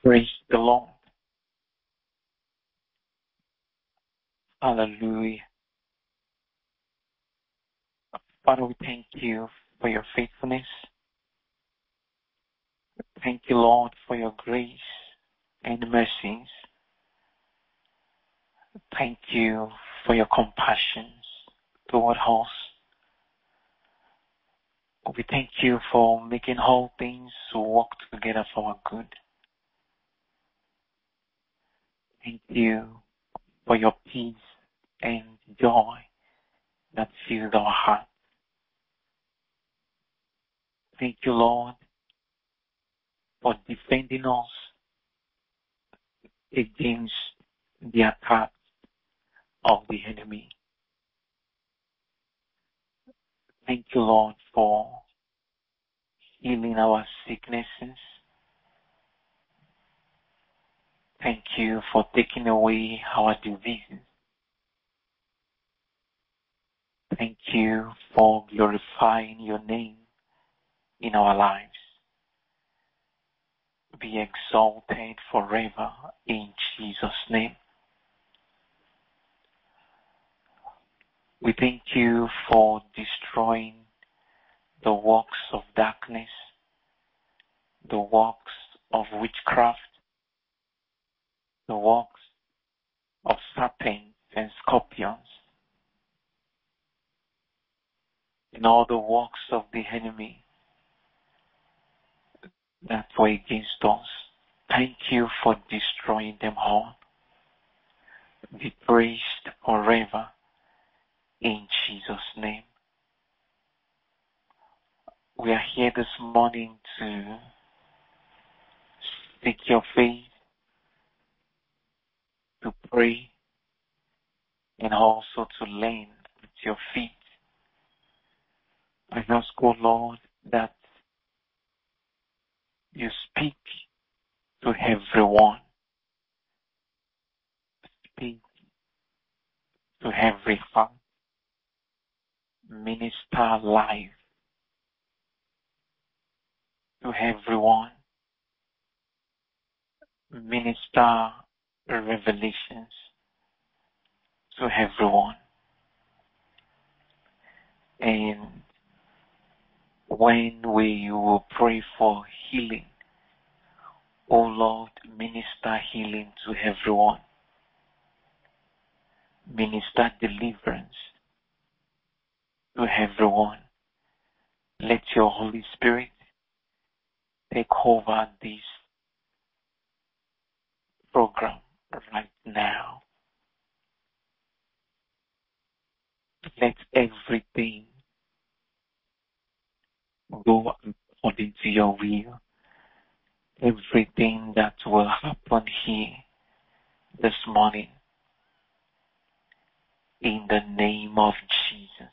Praise the Lord. Hallelujah. Father, we thank you for your faithfulness. Thank you, Lord, for your grace and mercies. Thank you for your compassions toward us. We thank you for making all things work together for our good. Thank you for your peace and joy that fills our heart. Thank you, Lord, for defending us against the attacks of the enemy. Thank you, Lord, for healing our sicknesses. Thank you for taking away our diseases. Thank you for glorifying your name in our lives. Be exalted forever in Jesus' name. We thank you for destroying the works of darkness, the works of witchcraft, the works of serpents and scorpions, and all the works of the enemy that were against us. Thank you for destroying them all. Be praised forever in Jesus' name. We are here this morning to seek your face, to pray, and also to lean at your feet. I ask, O Lord, that you speak to everyone. Speak to every heart. Minister life to everyone. Minister revelations to everyone. And when we will pray for healing, O Lord, minister healing to everyone. Minister deliverance to everyone. Let your Holy Spirit take over this program right now. Let everything go according to your will. Everything that will happen here this morning, in the name of Jesus.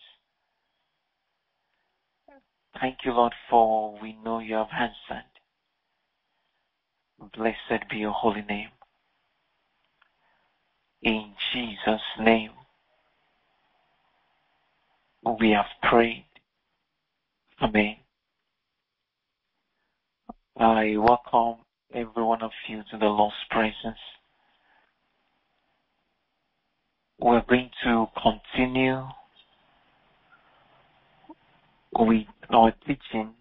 Thank you, Lord, for we know you have answered. Blessed be your holy name. In Jesus' name, we have prayed. Amen. I welcome every one of you to the Lord's presence. We're going to continue with our teaching.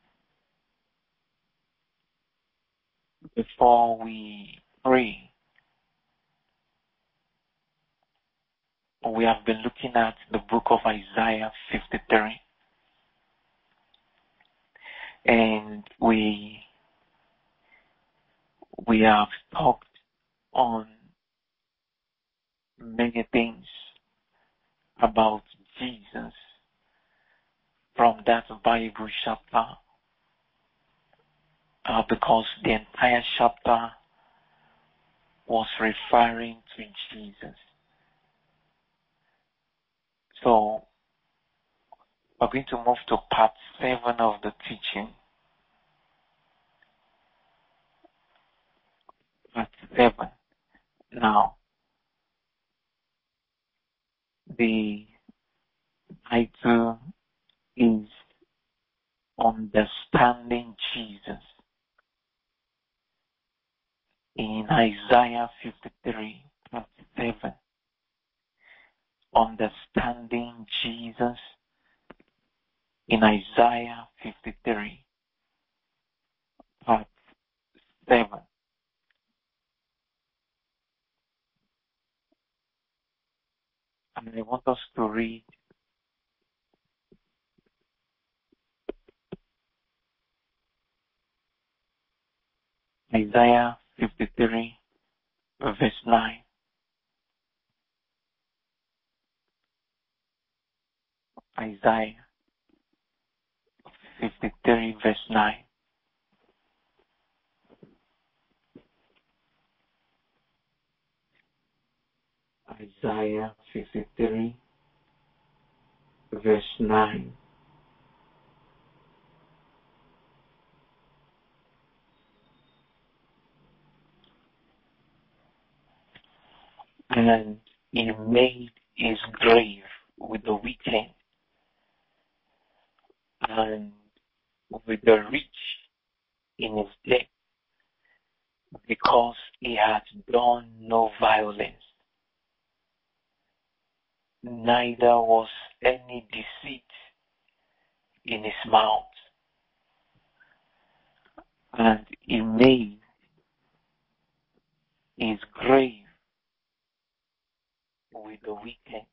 Before we pray, we have been looking at the book of Isaiah 53. And we have talked on many things about Jesus from that Bible chapter, because the entire chapter was referring to Jesus. So we're going to move to part 7 of the teaching. Part 7. Now, the title is Understanding Jesus. in Isaiah 53, verse 7. Understanding Jesus in Isaiah 53, verse 7. And I want us to read Isaiah 53, verse 9. Isaiah 53, verse 9. Isaiah 53, verse 9. And he made his grave with the wicked and with the rich in his death, because he had done no violence, neither was any deceit in his mouth. And he made his grave with the wicked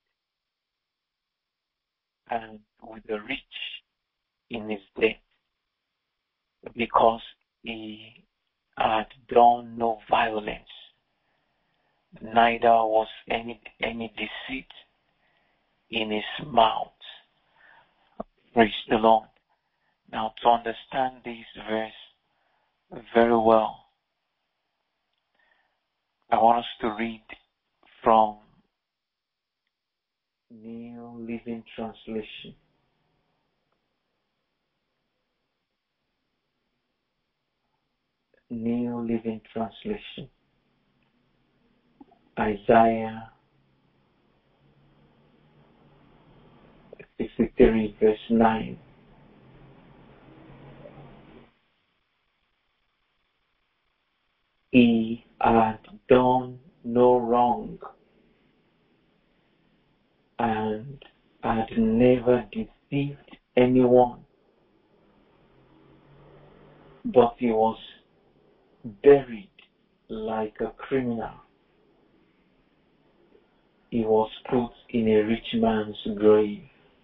and with the rich in his death, because he had done no violence, neither was any deceit in his mouth. Praise the Lord. Now, to understand this verse very well, I want us to read from New Living Translation. New Living Translation. Isaiah 53, verse 9. He had done no wrong and had never deceived anyone, but he was buried like a criminal. He was put in a rich man's grave.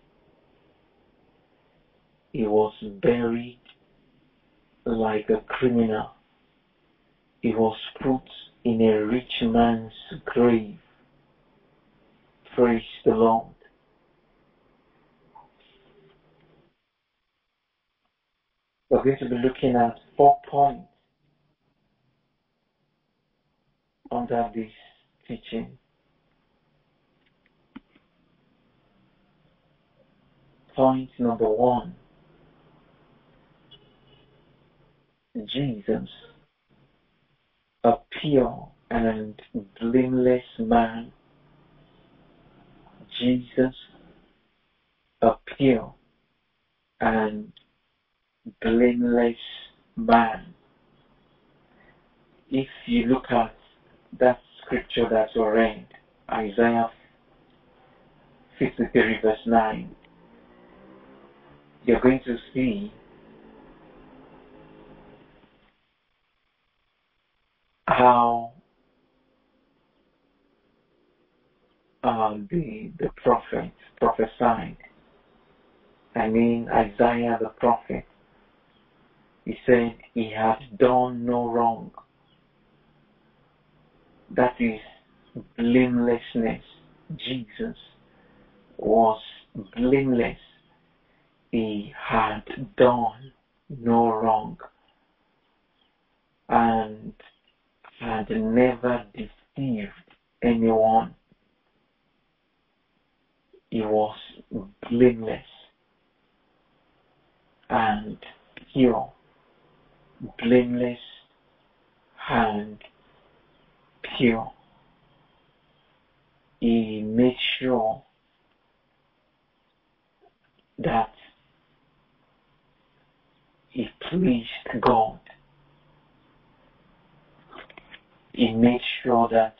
He was buried like a criminal. He was put in a rich man's grave. Praise the Lord. We're going to be looking at 4 points under this teaching. Point number 1. Jesus, a pure and blameless man. Jesus, a pure and blameless man. If you look at that scripture that we read, Isaiah 53 verse 9, you're going to see how the prophet prophesied. I mean, Isaiah the prophet, he said he had done no wrong. That is blamelessness. Jesus was blameless. He had done no wrong and had never deceived anyone. He was blameless and pure. Blameless and pure. He made sure that he pleased God. He made sure that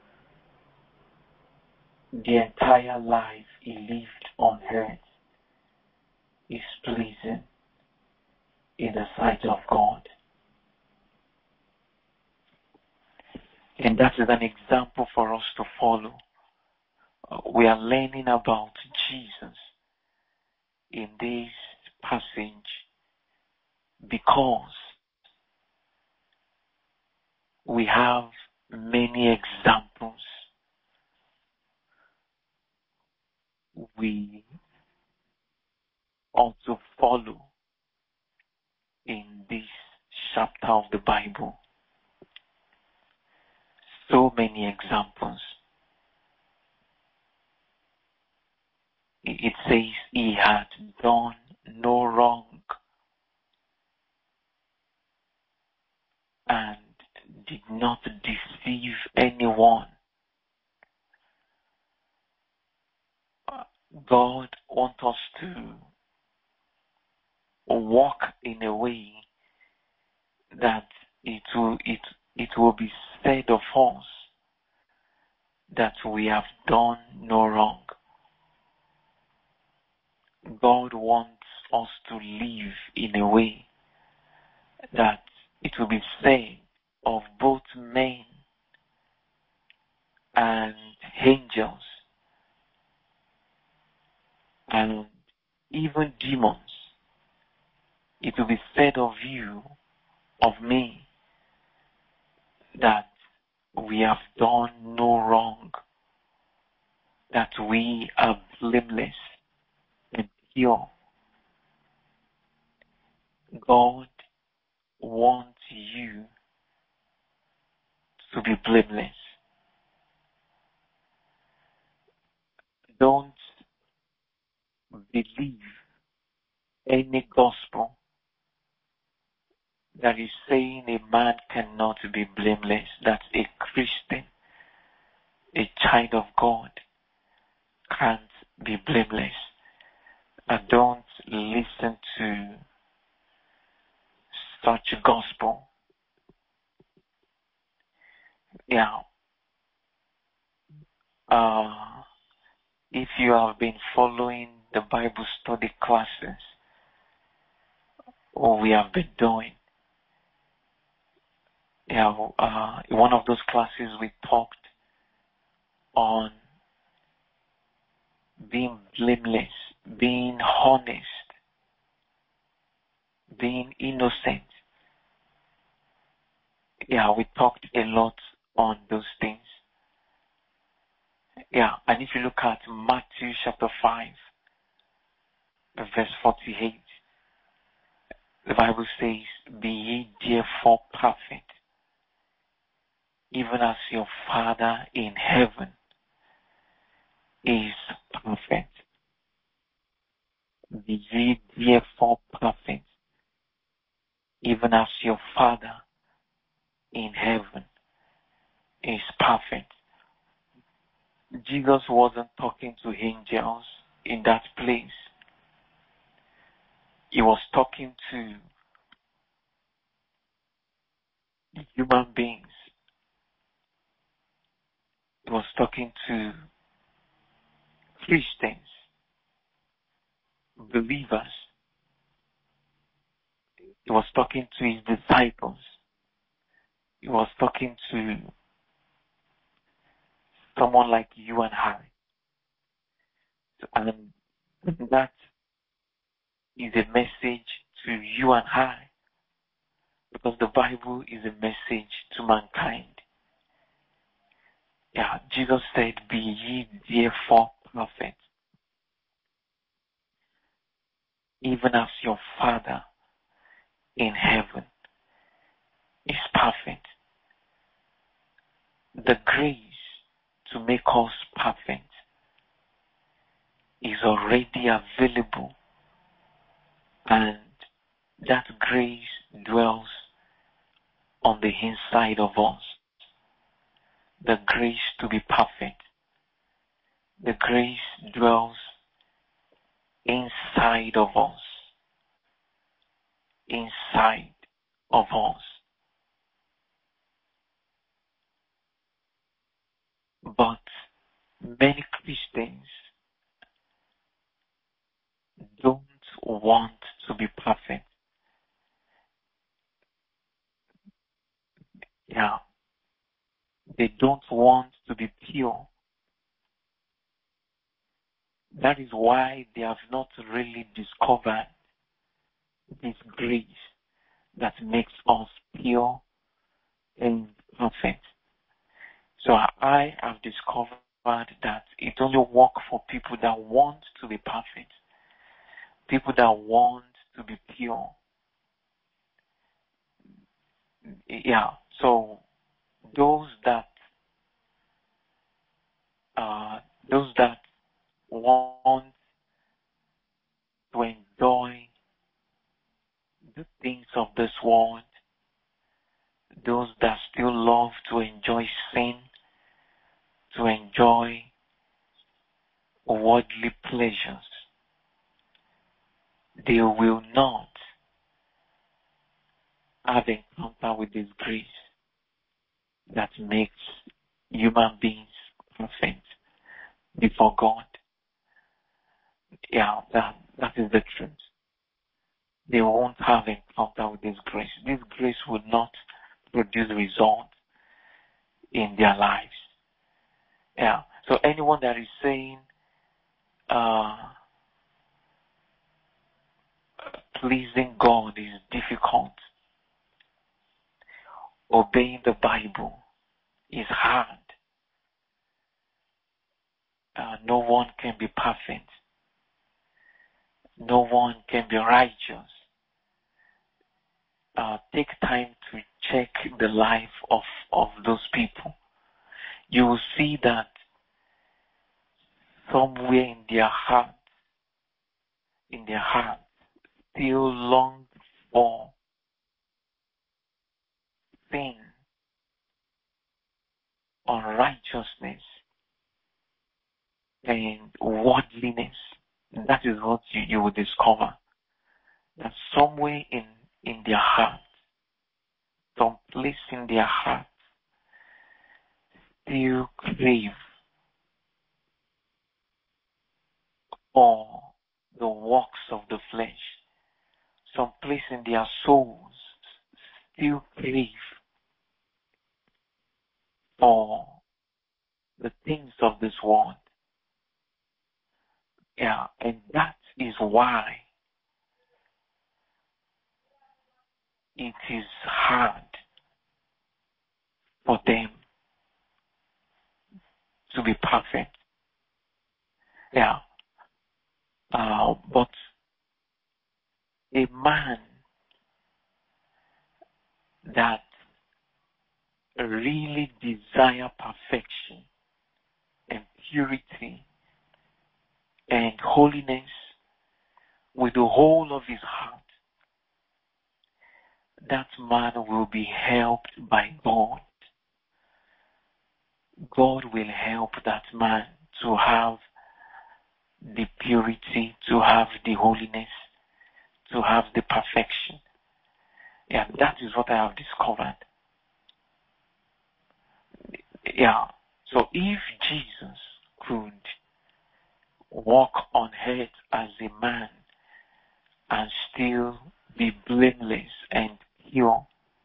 the entire life he lived on earth is pleasing in the sight of God. And that is an example for us to follow. We are learning about Jesus in this passage because we have many examples. We also follow in this chapter of the Bible. So many examples. It says he had done no wrong and did not deceive anyone. God wants us to walk in a way that it will be said of us that we have done no wrong. God wants us to live in a way that it will be said of both men and angels and even demons. It will be said of you, of me, that we have done no wrong, that we are blameless and pure. God wants you to be blameless. Don't believe any gospel that is saying a man cannot be blameless, that a Christian, a child of God, can't be blameless. And don't listen to such a gospel. Yeah. If you have been following the Bible study classes, or we have been doing, one of those classes we talked on being blameless, being honest, being innocent. Yeah, we talked a lot on those things. Yeah, and if you look at Matthew chapter 5, verse 48, the Bible says, "Be ye therefore perfect, even as your Father in heaven is perfect." Be ye therefore perfect, even as your Father in heaven is perfect. Jesus wasn't talking to angels in that place. He was talking to human beings. He was talking to Christians, believers. He was talking to his disciples. He was talking to someone like you and I. And that is a message to you and I, because the Bible is a message to mankind. Yeah, Jesus said, "Be ye therefore perfect, even as your Father in heaven is perfect." The grace to make us perfect is already available, and that grace dwells on the inside of us. The grace to be perfect. The grace dwells inside of us. Inside of us. many Christians don't want to be perfect. Yeah. They don't want to be pure. That is why they have not really discovered this grace that makes us pure and perfect. So I have discovered that it only works for people that want to be perfect, people that want to be pure. Yeah. So those that want to enjoy the things of this world, those that still love to enjoy sin, to enjoy worldly pleasures, they will not have encounter with this grace that makes human beings perfect before God. Yeah, that is the truth. They won't have encounter with this grace. This grace will not produce results in their lives. Yeah. So anyone that is saying, pleasing God is difficult, obeying the Bible is hard, no one can be perfect, no one can be righteous. Take time to check the life of those people. You will see that somewhere in their heart, still long for sin, unrighteousness, and worldliness. And that is what you will discover. That somewhere in their heart, some place in their heart, still crave for the works of the flesh. Some place in their souls still crave for the things of this world. Yeah, and that is why it is hard for them to be perfect. Yeah. But a man that really desire perfection and purity and holiness with the whole of his heart, that man will be helped by God. God will help that man to have the purity, to have the holiness, to have the perfection. Yeah, that is what I have discovered. Yeah. So if Jesus could walk on earth as a man and still be blameless and pure,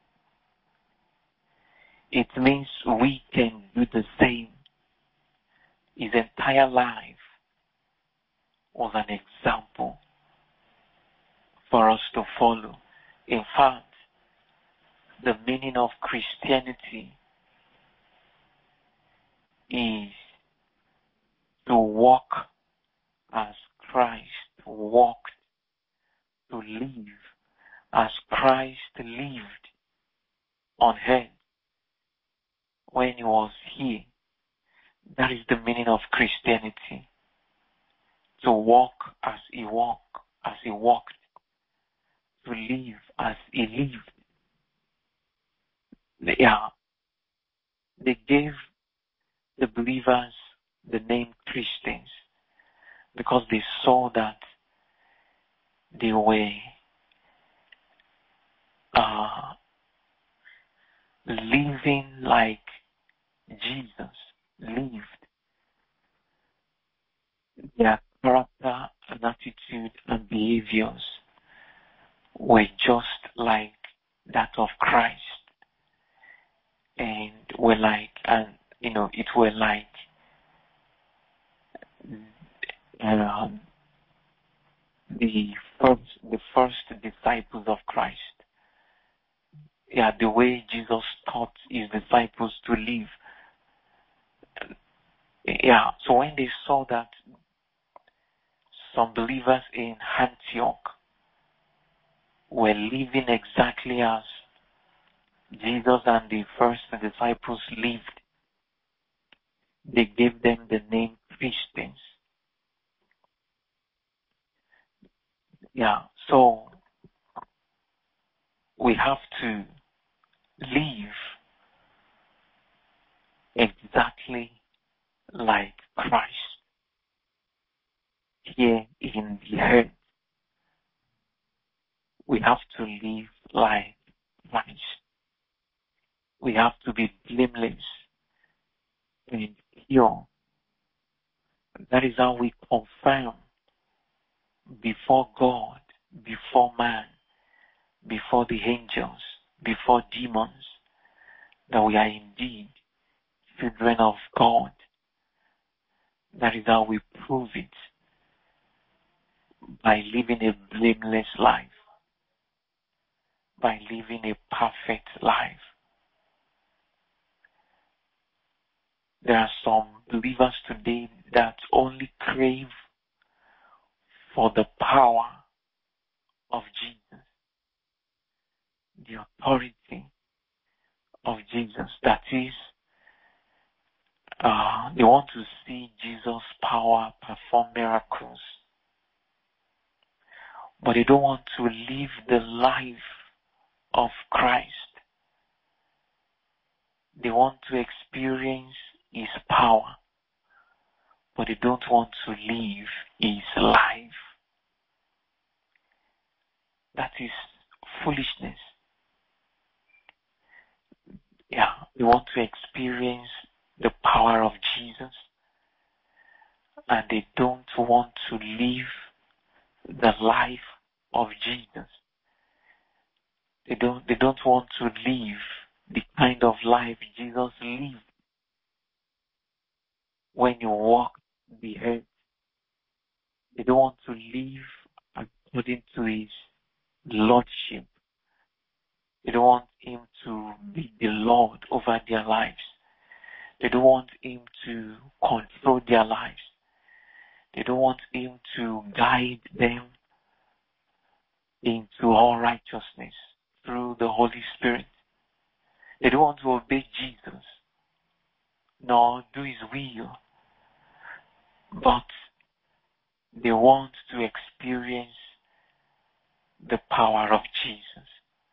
it means we can do the same. His entire life was an example for us to follow. In fact, the meaning of Christianity is to walk as Christ walked, to live as Christ lived on earth when he was here. That is the meaning of Christianity. To walk as he walked, to live as he lived. Yeah, they gave the believers the name Christians because they saw that they were living like Jesus lived. their character and attitude and behaviors were just like that of Christ, and were like, and it were like um, the first disciples of Christ. Yeah, the way Jesus taught his disciples to live. Yeah, so when they saw that some believers in Antioch were living exactly as Jesus and the first disciples lived, they gave them the name Christians. Yeah, so we have to live exactly like Christ here in the earth. We have to live like Christ. We have to be blameless and pure. That is how we confirm before God, before man, before the angels, before demons, that we are indeed children of God. That is how we prove it, by living a blameless life, by living a perfect life. There are some believers today that only crave for the power of Jesus, the authority of Jesus. That is, they want to see Jesus' power perform miracles, but they don't want to live the life of Christ. They want to experience his power, but they don't want to live his life. That is foolishness. Yeah, they want to experience the power of Jesus, and they don't want to live the life of Jesus. They don't want to live the kind of life Jesus lived when he walked the earth. They don't want to live according to his lordship. They don't want him to be the Lord over their lives. They don't want him to control their lives. They don't want him to guide them into all righteousness through the Holy Spirit. They don't want to obey Jesus, nor do his will, but they want to experience the power of Jesus.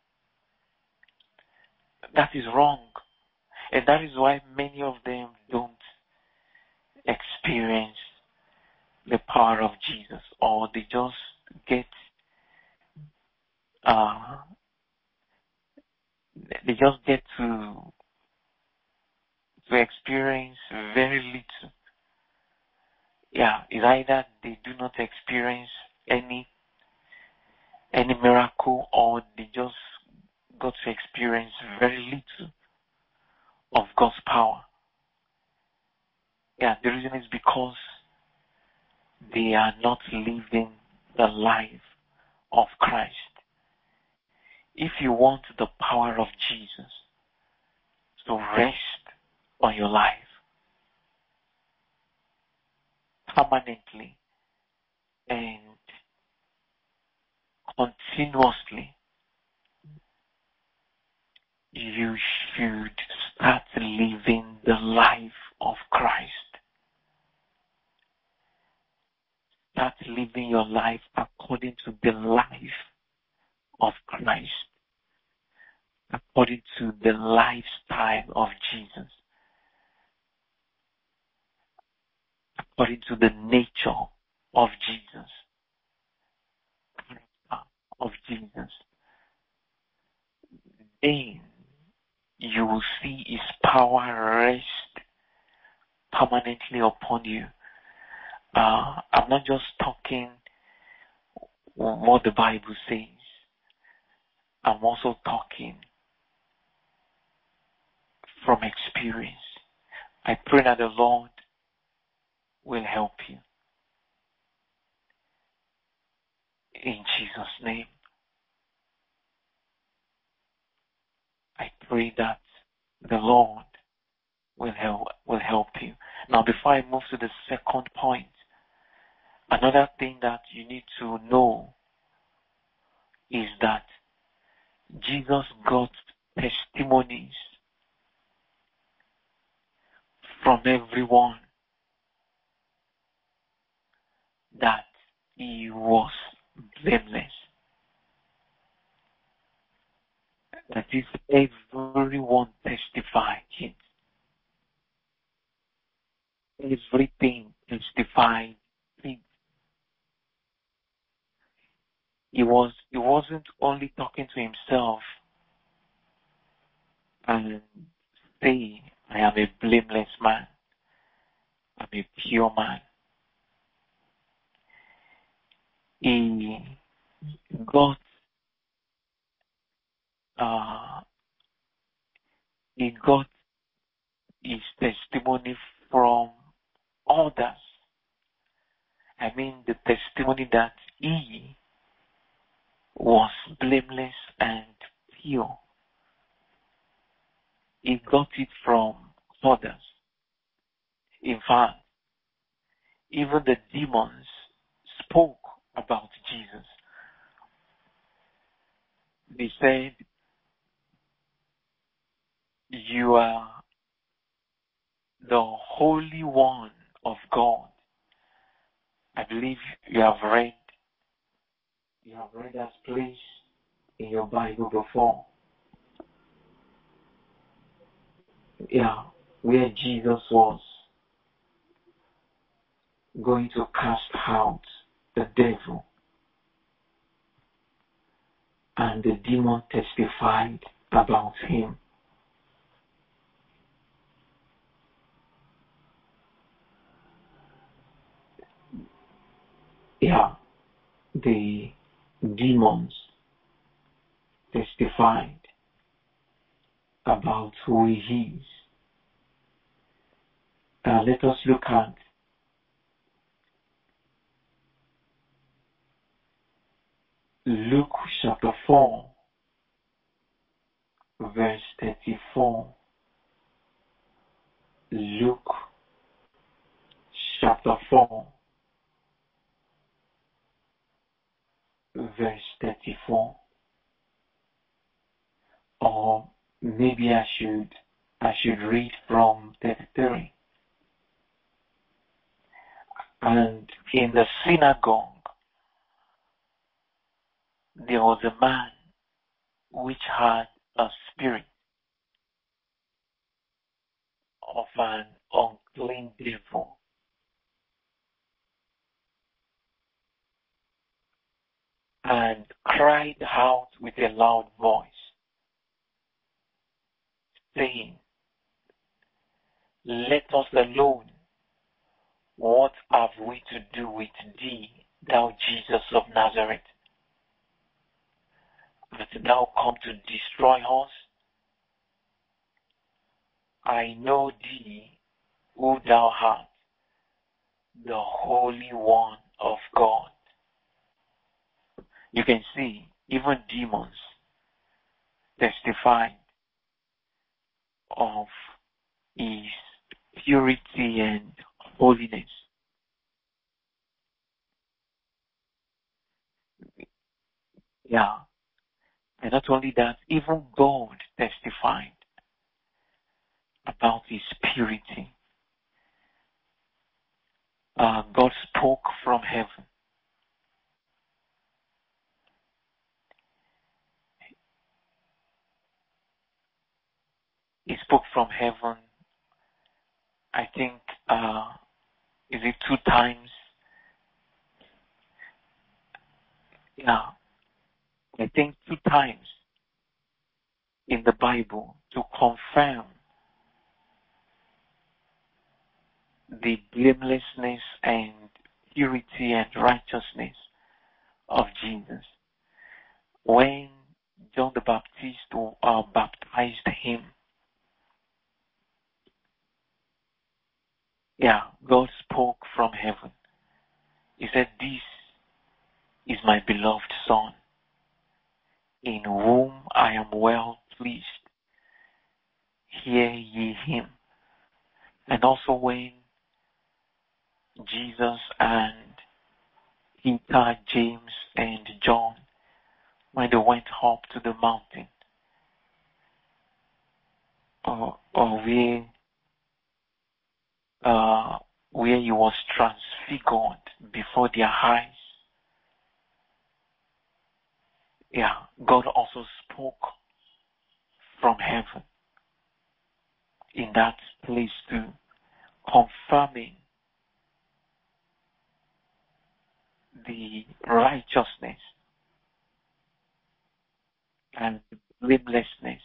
That is wrong. And that is why many of them don't experience the power of Jesus, or they just get to experience very little. Yeah, it's either they do not experience any miracle, or they just got to experience very little of God's power. Yeah, the reason is because they are not living the life of Christ. If you want the power of Jesus to rest on your life permanently and continuously, you should start living the life of Christ. Start living your life according to the life of Christ, according to the lifestyle of Jesus, according to the nature of Jesus, character of Jesus. Then you will see his power rest permanently upon you, I'm not just talking what the Bible says. I'm also talking from experience. I pray that the Lord will help you. In Jesus' name. I pray that the Lord will help you. Now, before I move to the second point, another thing that you need to know is that Jesus got testimonies from everyone that he was blameless. That is, everyone testified it. Everything testified it. He wasn't only talking to himself and say, I am a blameless man. I'm a pure man. He got his testimony from others. I mean, the testimony that he was blameless and pure. He got it from others. In fact, even the demons spoke about Jesus. They said, you are the Holy One of God. I believe you have read that place in your Bible before. Yeah, where Jesus was going to cast out the devil. And the demon testified about him. Yeah, the demons testified about who he is. Let us look at Luke chapter 4, verse 34. Luke chapter 4, verse 34. Or maybe I should read from 33. And in the synagogue there was a man which had a spirit of an unclean devil, and cried out with a loud voice, saying, Let us alone. What have we to do with thee, thou Jesus of Nazareth? Art thou come to destroy us? I know thee, who thou art, the Holy One of God. You can see, even demons testified of his purity and holiness. Yeah. And not only that, even God testified about his purity. God spoke from heaven. He spoke from heaven, I think, is it 2 times? Yeah. I think 2 times in the Bible to confirm the blamelessness and purity and righteousness of Jesus. When John the Baptist baptized him, God spoke from heaven. He said, "This is my beloved Son, in whom I am well pleased. Hear ye him." And also when Jesus and Peter, James, and John, when they went up to the mountain, where he was transfigured before their eyes, God also spoke from heaven in that place too, confirming the righteousness and blamelessness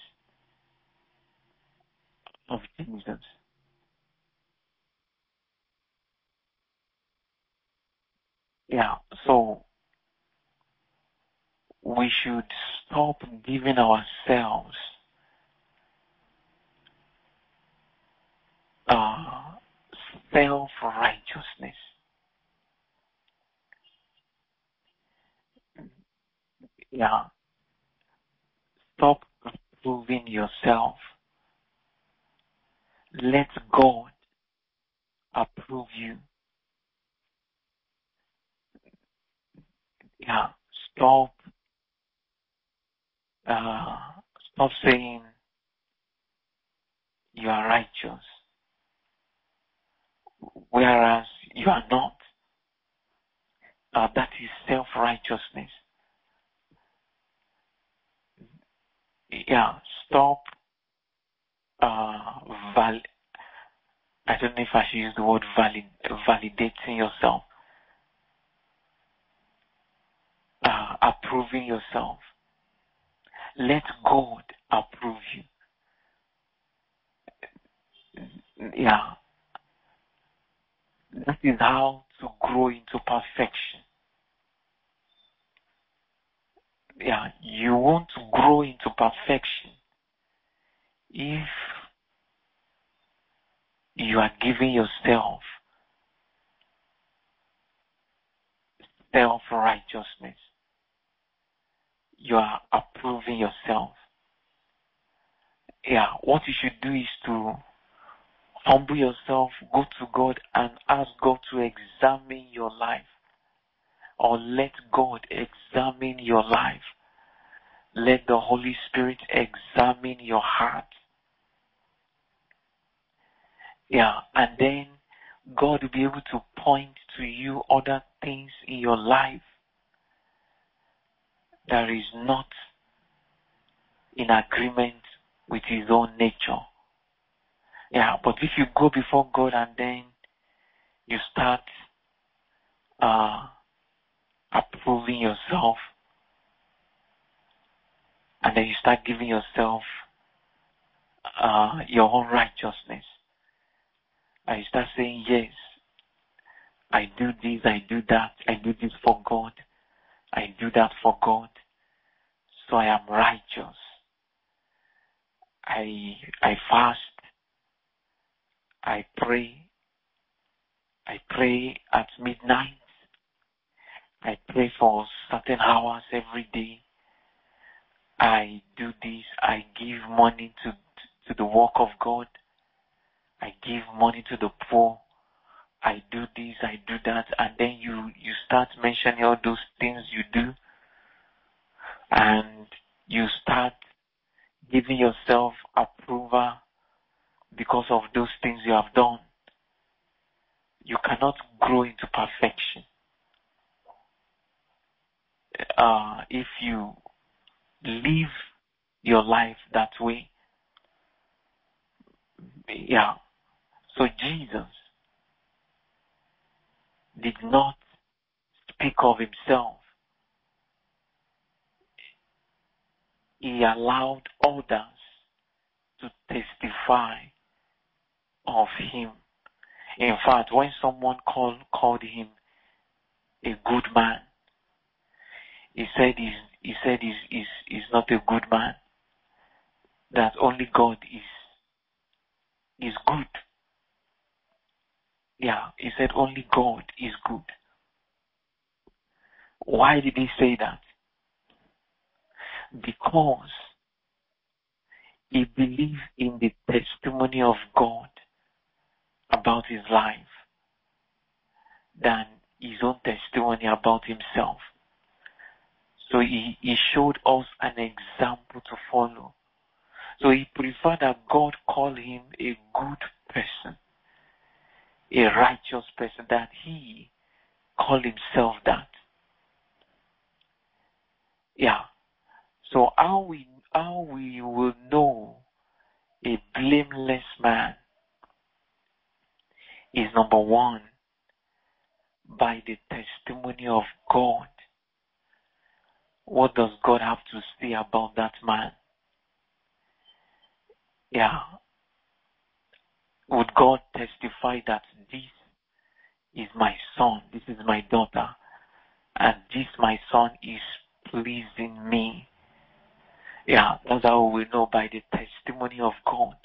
of Jesus. So we should stop giving ourselves self-righteousness. Stop approving yourself. Let God approve you. Stop saying you are righteous, whereas you are not. That is self-righteousness. Stop I don't know if I should use the word validating yourself, approving yourself. Let God approve you. That is how to grow into perfection. You want to grow into perfection if you are giving yourself self-righteousness. You are approving yourself. What you should do is to humble yourself, go to God and ask God to examine your life, or let God examine your life. Let the Holy Spirit examine your heart. And then God will be able to point to you other things in your life that is not in agreement with His own nature. But if you go before God and then you start approving yourself, and then you start giving yourself your own righteousness, and you start saying, yes, I do this, I do that, I do this for God, I do that for God, so I am righteous. I fast, I pray at midnight, I pray for certain hours every day, I do this, I give money to the work of God, I give money to the poor, I do this, I do that, and then you start mentioning all those things you do, and you start giving yourself approval because of those things you have done. You cannot grow into perfection if you live your life that way. So Jesus did not speak of himself. He allowed others to testify of him. In fact, when someone called him a good man. He said he's not a good man. That only God is good. Yeah, he said only God is good. Why did he say that? Because he believed in the testimony of God about his life than his own testimony about himself. So he showed us an example to follow. So he preferred that God call him a good person, a righteous person, that he call himself that. Yeah. So how we will know a blameless man is, number one, by the testimony of God. What does God have to say about that man? Yeah. Would God testify that this is my son, this is my daughter, and this my son is pleasing me? Yeah, that's how we know, by the testimony of God.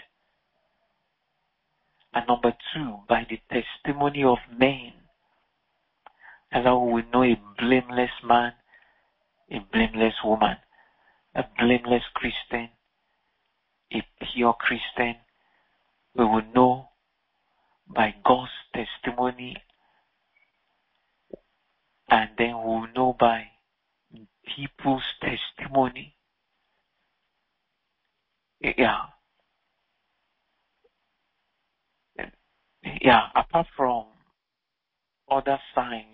And number two, by the testimony of men. That's how we know a blameless man, a blameless woman, a blameless Christian, a pure Christian. We will know by God's testimony, and then we will know by people's testimony. Yeah. Yeah, apart from other signs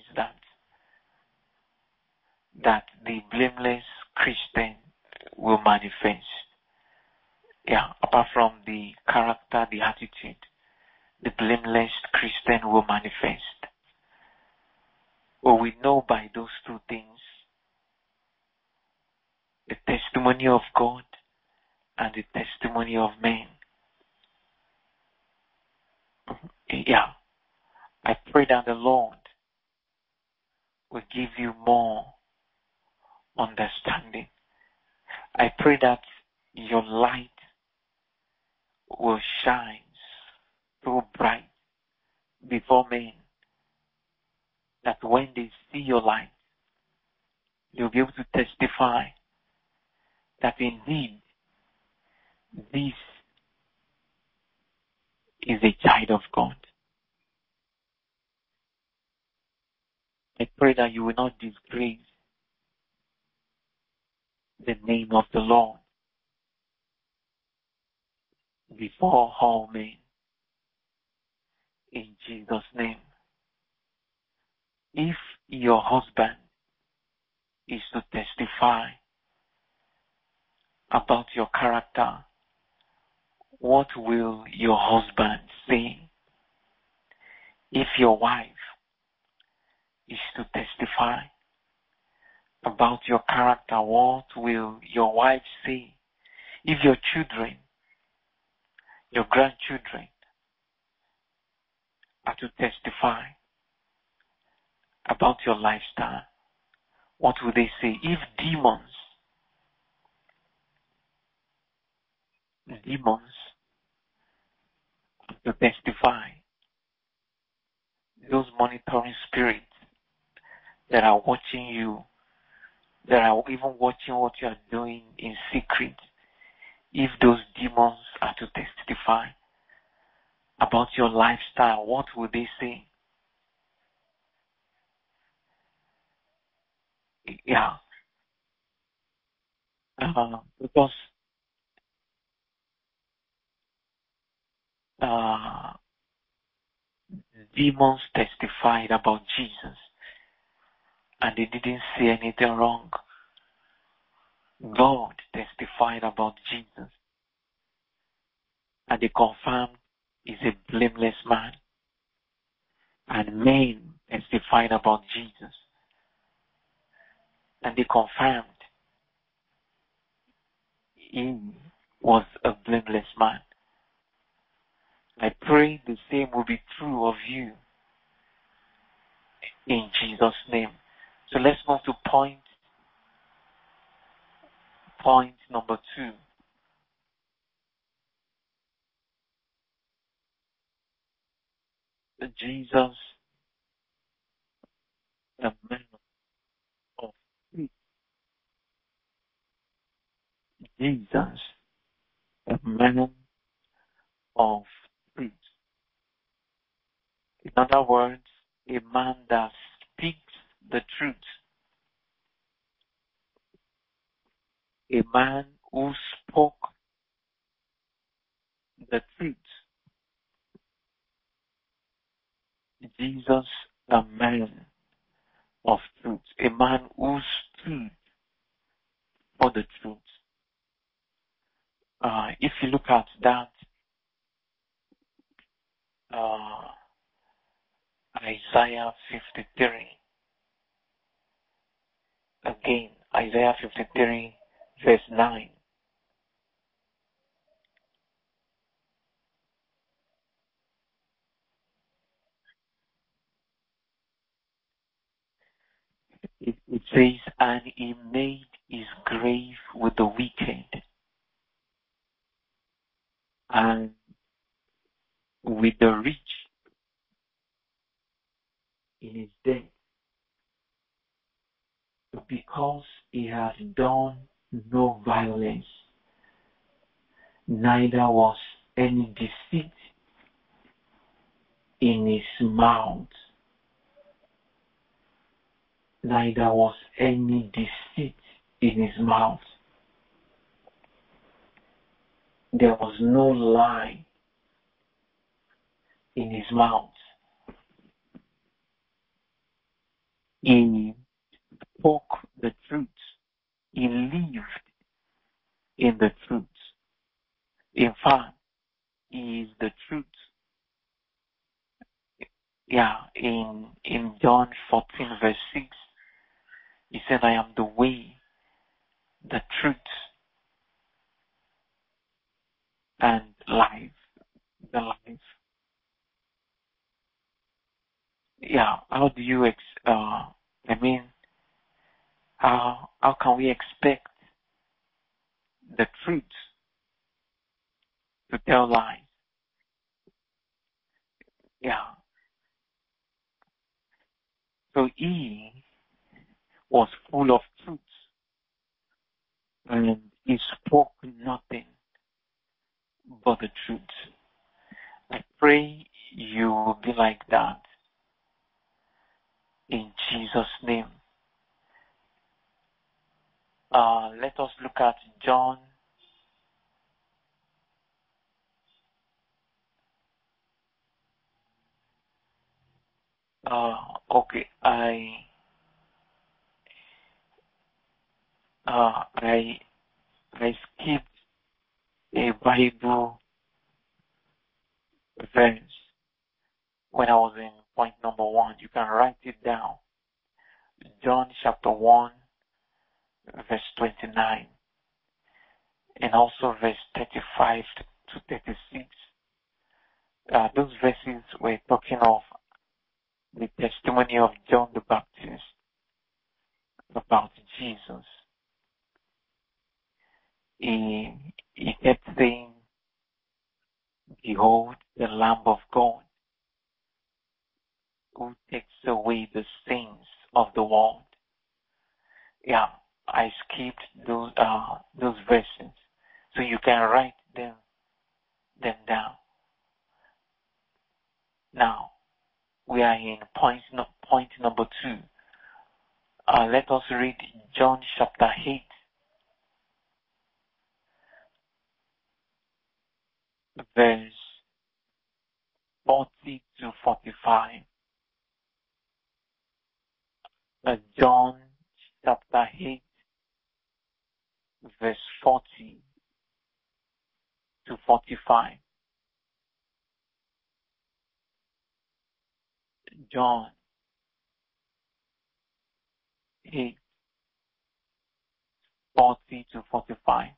that the blameless Christian will manifest. Yeah, apart from the character, the attitude, the blameless Christian will manifest. Well, we know by those two things, the testimony of God and the testimony of men. Yeah, I pray that the Lord will give you more understanding. I pray that your light will shine so bright before men that when they see your light, they'll be able to testify that indeed this is a child of God. I pray that you will not disgrace the name of the Lord before all men. In Jesus' name. If your husband is to testify about your character, what will your husband say? If your wife is to testify about your character, what will your wife say? If your children, your grandchildren are to testify about your lifestyle, what will they say? If demons are to testify, those monitoring spirits that are watching you, that are even watching what you are doing in secret, if those demons are to testify about your lifestyle, what will they say? Yeah. Because demons testified about Jesus and they didn't say anything wrong. God testified about Jesus and they confirmed he's a blameless man. And men testified about Jesus and they confirmed he was a blameless man. I pray the same will be true of you. in Jesus' name. So let's move to point number 2. Jesus, the man of truth. Jesus, the man of truth. In other words, a man that speaks the truth. A man who spoke the truth. Jesus, a man of truth. A man who stood for the truth. If you look at that, Isaiah 53. Again, Isaiah 53, verse 9. It says, and he made his grave with the wicked and with the rich in his death, because he has done no violence, neither was any deceit in his mouth. Neither was any deceit in his mouth. There was no lie in his mouth. He spoke the truth. He lived in the truth. In fact, he is the truth. Yeah, in John 14, verse 6, he said, I am the way, the truth, and life. The life. Yeah, how do you, how can we expect the truth to tell lies? Yeah. So he was full of truth and he spoke nothing but the truth. I pray you will be like that in Jesus' name. Let us look at John. Okay, I skipped a Bible verse when I was in point number 1. You can write it down. John chapter 1, verse 29, and also verse 35 to 36. Those verses were talking of the testimony of John the Baptist about Jesus. He kept saying, behold, the Lamb of God who takes away the sins of the world. Yeah, I skipped those verses, so you can write them down. Now we are in point number 2. Let us read John chapter 8, verse 40 to 45. John chapter 8, verse 40 to 45. John 8, 40 to 45.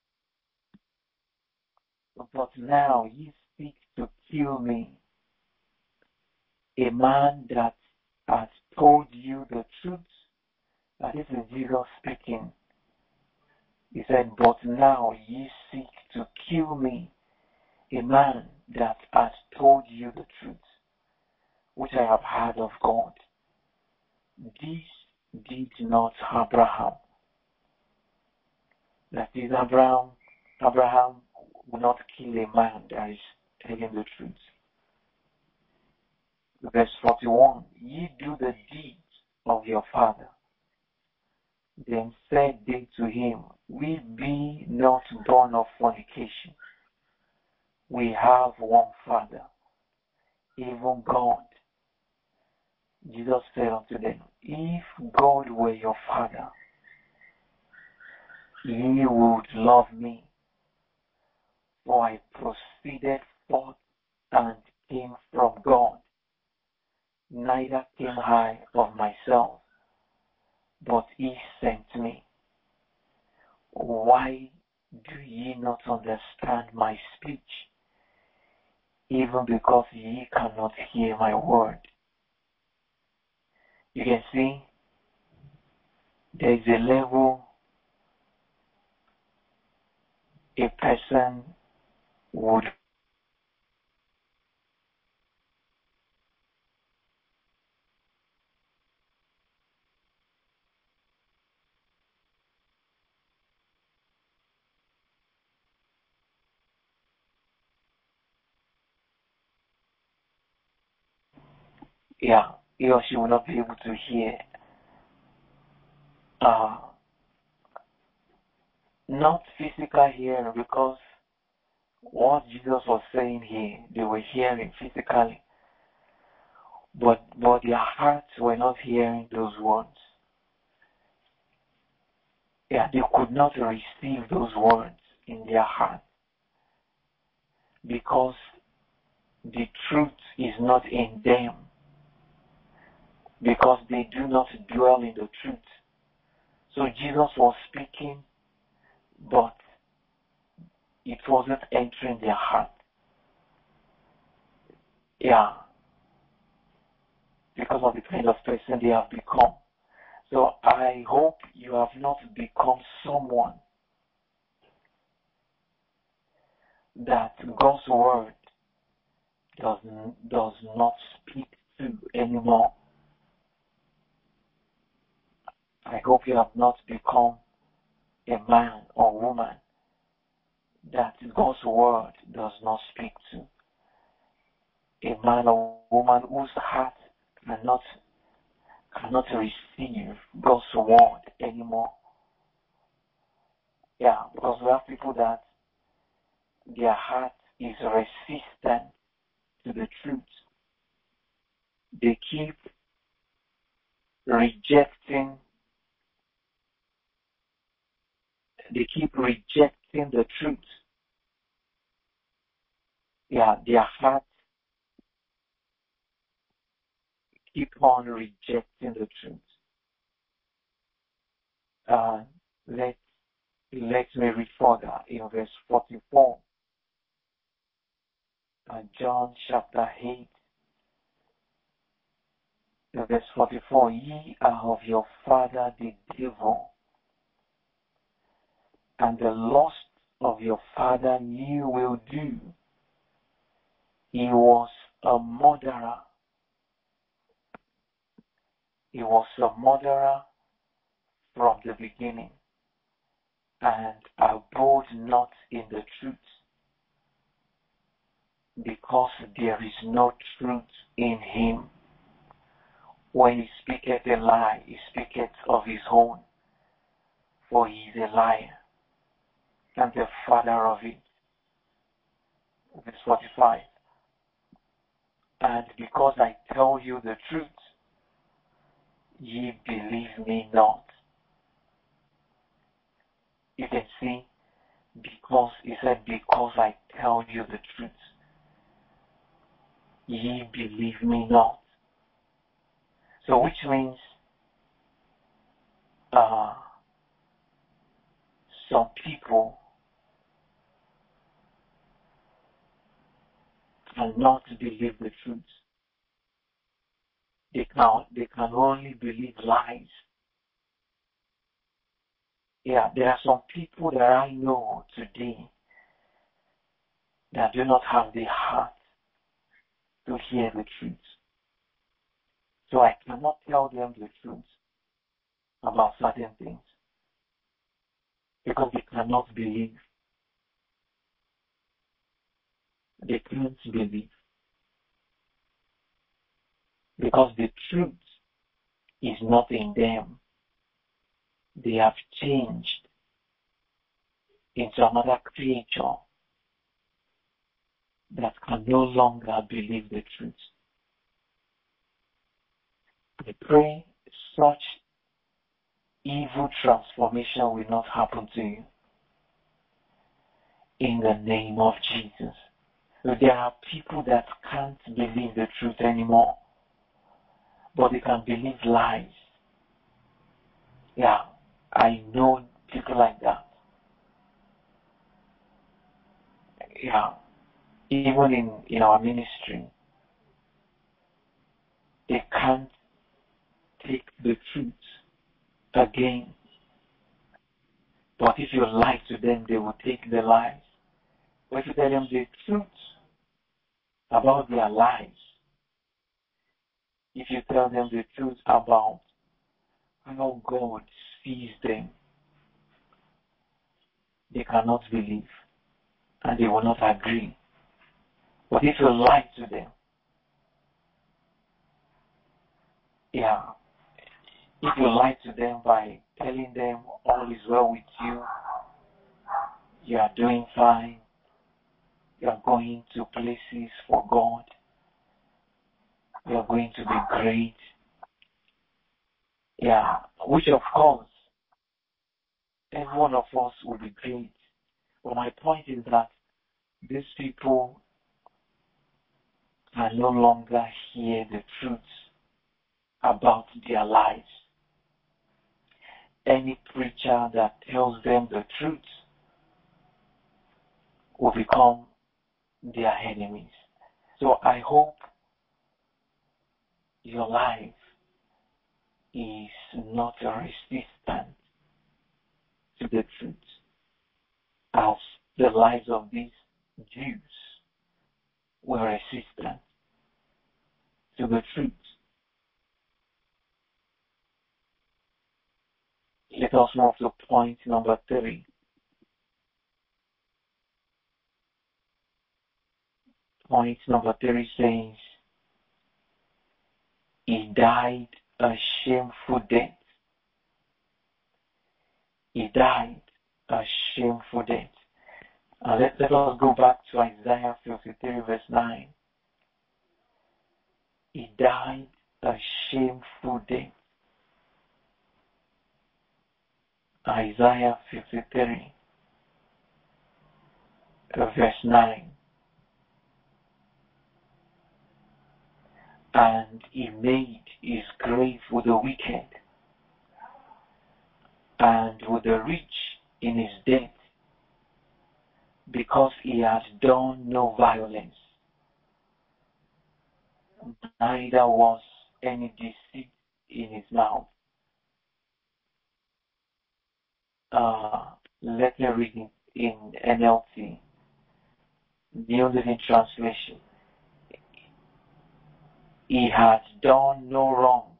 But now ye seek to kill me, a man that has told you the truth. And this is Jesus speaking. He said, but now ye seek to kill me, a man that has told you the truth, which I have heard of God. This did not Abraham. That is, Abraham will not kill a man that is telling the truth. Verse 41, ye do the deeds of your father. Then said they to him, we be not born of fornication. We have one Father, even God. Jesus said unto them, if God were your Father, ye would love me, for I proceeded forth and came from God. Neither came I of myself, but he sent me. Why do ye not understand my speech? Even because ye cannot hear my word. You can see there is a level a person would he or she will not be able to hear. Not physical hearing, because what Jesus was saying here, they were hearing physically, but their hearts were not hearing those words. They could not receive those words in their heart, because the truth is not in them, because they do not dwell in the truth. So Jesus was speaking, but it wasn't entering their heart. Because of the kind of person they have become. So I hope you have not become someone that God's word does not speak to anymore. I hope you have not become a man or woman that God's word does not speak to. A man or woman whose heart cannot receive God's word anymore. Because we have people that their heart is resistant to the truth. They keep rejecting the truth. Their heart keep on rejecting the truth. Let me read further in verse 44. John chapter 8, verse 44. Ye are of your father the devil, and the lust of your father ye will do. He was a murderer. He was a murderer from the beginning, and abode not in the truth, because there is no truth in him. When he speaketh a lie, he speaketh of his own, for he is a liar, and the father of it. Verse 45. And because I tell you the truth, ye believe me not. You can see, he said, because I tell you the truth, ye believe me not. So which means some people cannot believe the truth. They can only believe lies. Yeah, there are some people that I know today that do not have the heart to hear the truth. So I cannot tell them the truth about certain things because they cannot believe. They can't believe because the truth is not in them. They have changed into another creature that can no longer believe the truth. I pray such evil transformation will not happen to you in the name of Jesus. So there are people that can't believe the truth anymore, but they can believe lies. Yeah, I know people like that. Yeah, even in our ministry, they can't take the truth again. But if you lie to them, they will take the lies. But if you tell them the truth about their lives, if you tell them the truth about how God sees them, they cannot believe and they will not agree. But if you lie to them, yeah, if you lie to them by telling them all is well with you, you are doing fine, you are going to places for God, you are going to be great, yeah, which of course, every one of us will be great. But my point is that these people can no longer hear the truth about their lives. Any preacher that tells them the truth will become their enemies. So I hope your life is not resistant to the truth as the lives of these Jews were resistant to the truth. Let us move to point number 3. Point number 3 says, he died a shameful death. He died a shameful death. Let us go back to Isaiah 53 verse 9. He died a shameful death. Isaiah 53 verse 9. And he made his grave with the wicked and with the rich in his death, because he had done no violence, neither was any deceit in his mouth. Let me read it in NLT, New Living Translation. He had done no wrong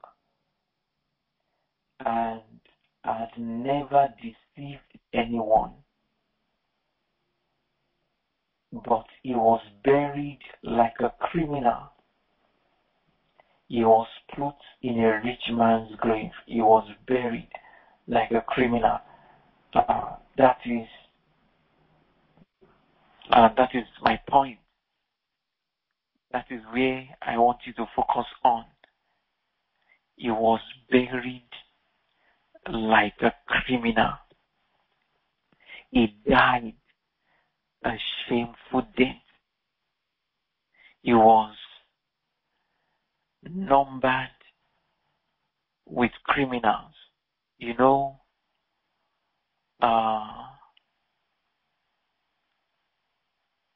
and had never deceived anyone, but he was buried like a criminal. He was put in a rich man's grave. He was buried like a criminal. That is my point. That is where I want you to focus on. He was buried like a criminal. He died a shameful death. He was numbered with criminals. You know,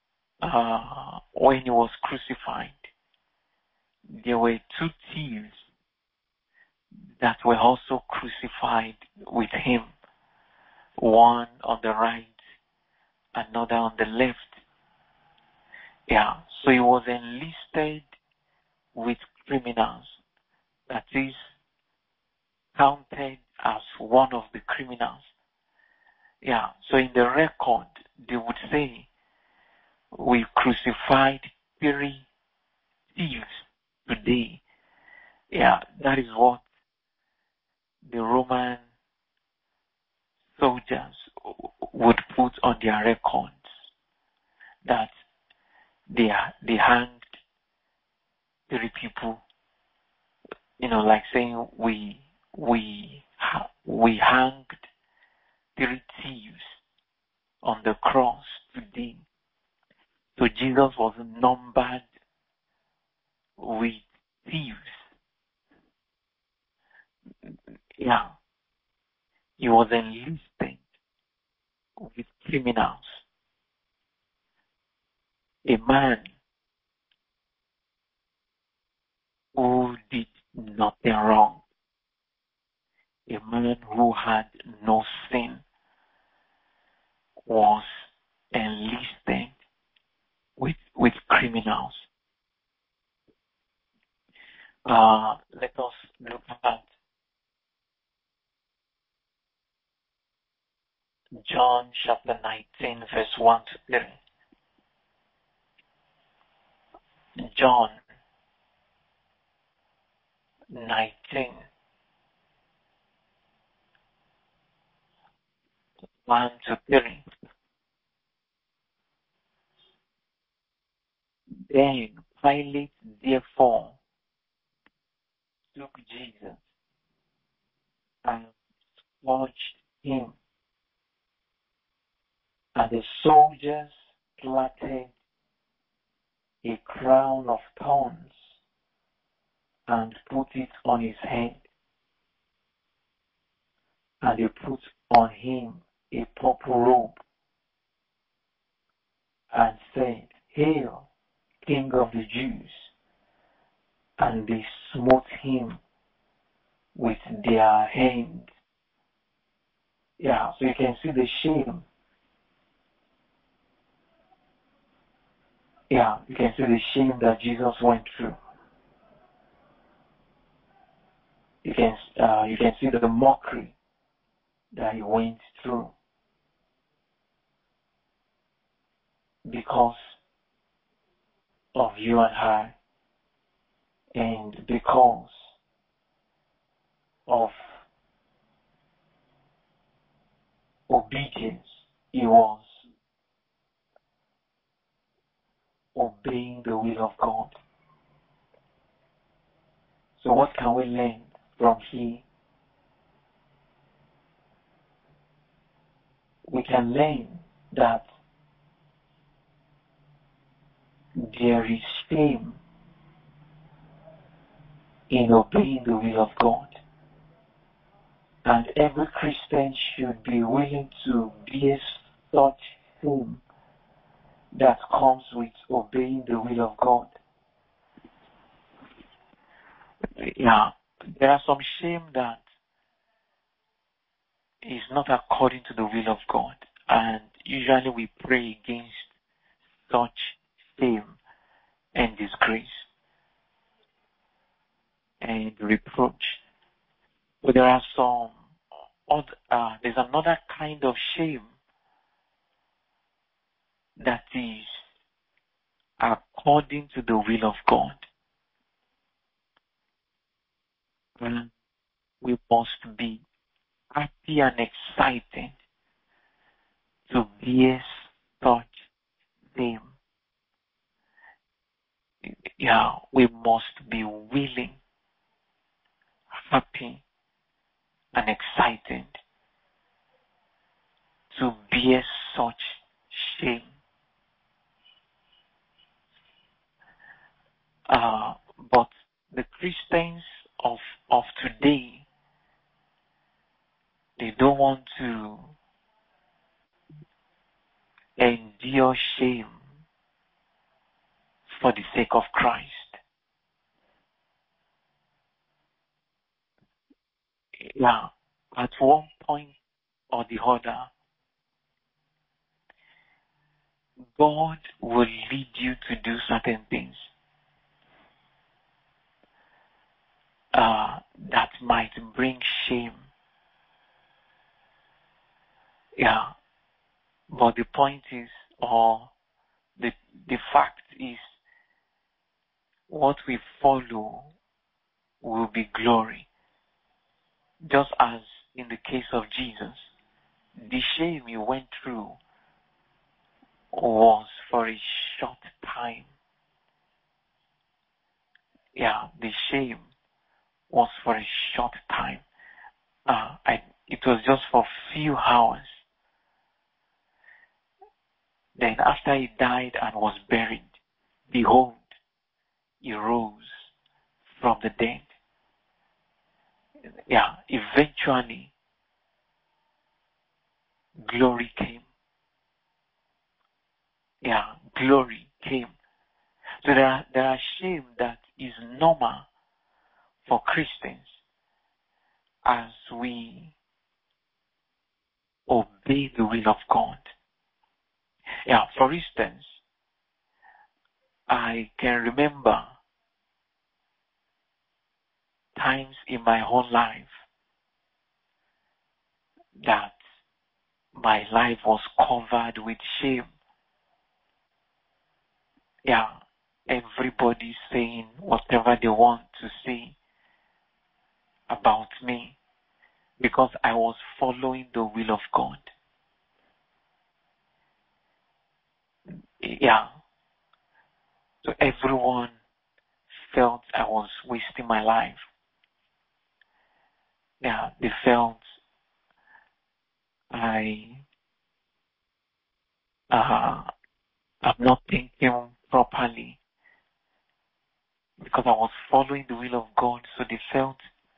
when he was crucified, there were 2 thieves that were also crucified with him, one on the right, another on the left. Yeah, so he was enlisted with criminals, that is, counted as one of the criminals. Yeah, so in the record, they would say, we crucified 3 thieves today. Yeah, that is what the Roman soldiers would put on their records, that they hanged 3 people, like saying we hanged 3 thieves on the cross today. So Jesus was numbered with thieves. Yeah, he was enlisted with criminals. A man who did nothing wrong. A man who had no sin was enlisted with criminals. Let us look at John chapter 19, verse 1 to 3. John 19, 1 to 3. Then Pilate therefore took Jesus and scourged him, and the soldiers planted a crown of thorns and put it on his head, and they put on him a purple robe, and said, Hail, King of the Jews! And they smote him with their hands. Yeah, so you can see the shame. Yeah, you can see the shame that Jesus went through. You can see the mockery that he went through because of you and I, and because of obedience. He was obeying the will of God. So what can we learn from here? We can learn that there is shame in obeying the will of God. And every Christian should be willing to bear such shame that comes with obeying the will of God. Yeah, there are some shame that is not according to the will of God. And usually we pray against such shame and disgrace and reproach. But there are there's another kind of shame that is according to the will of God. And we must be happy and excited to bear such shame. Yeah, we must be willing, happy, and excited to bear such shame. But the Christians of today, they don't want to endure shame for the sake of Christ. Yeah, at one point or the other, God will lead you to do certain things that might bring shame. Yeah, but the point is, or the fact is, what we follow will be glory. Just as in the case of Jesus, the shame he went through was for a short time. Yeah, the shame was for a short time. It was just for a few hours. Then after he died and was buried, behold, he rose from the dead. Yeah, eventually, glory came. Yeah, glory came. So there are shame that is normal for Christians as we obey the will of God. Yeah, for instance, I can remember times in my whole life that my life was covered with shame. Yeah, everybody saying whatever they want to say about me because I was following the will of God. Yeah, so everyone felt I was wasting my life. Yeah, they felt I'm not thinking properly because I was following the will of God. So they felt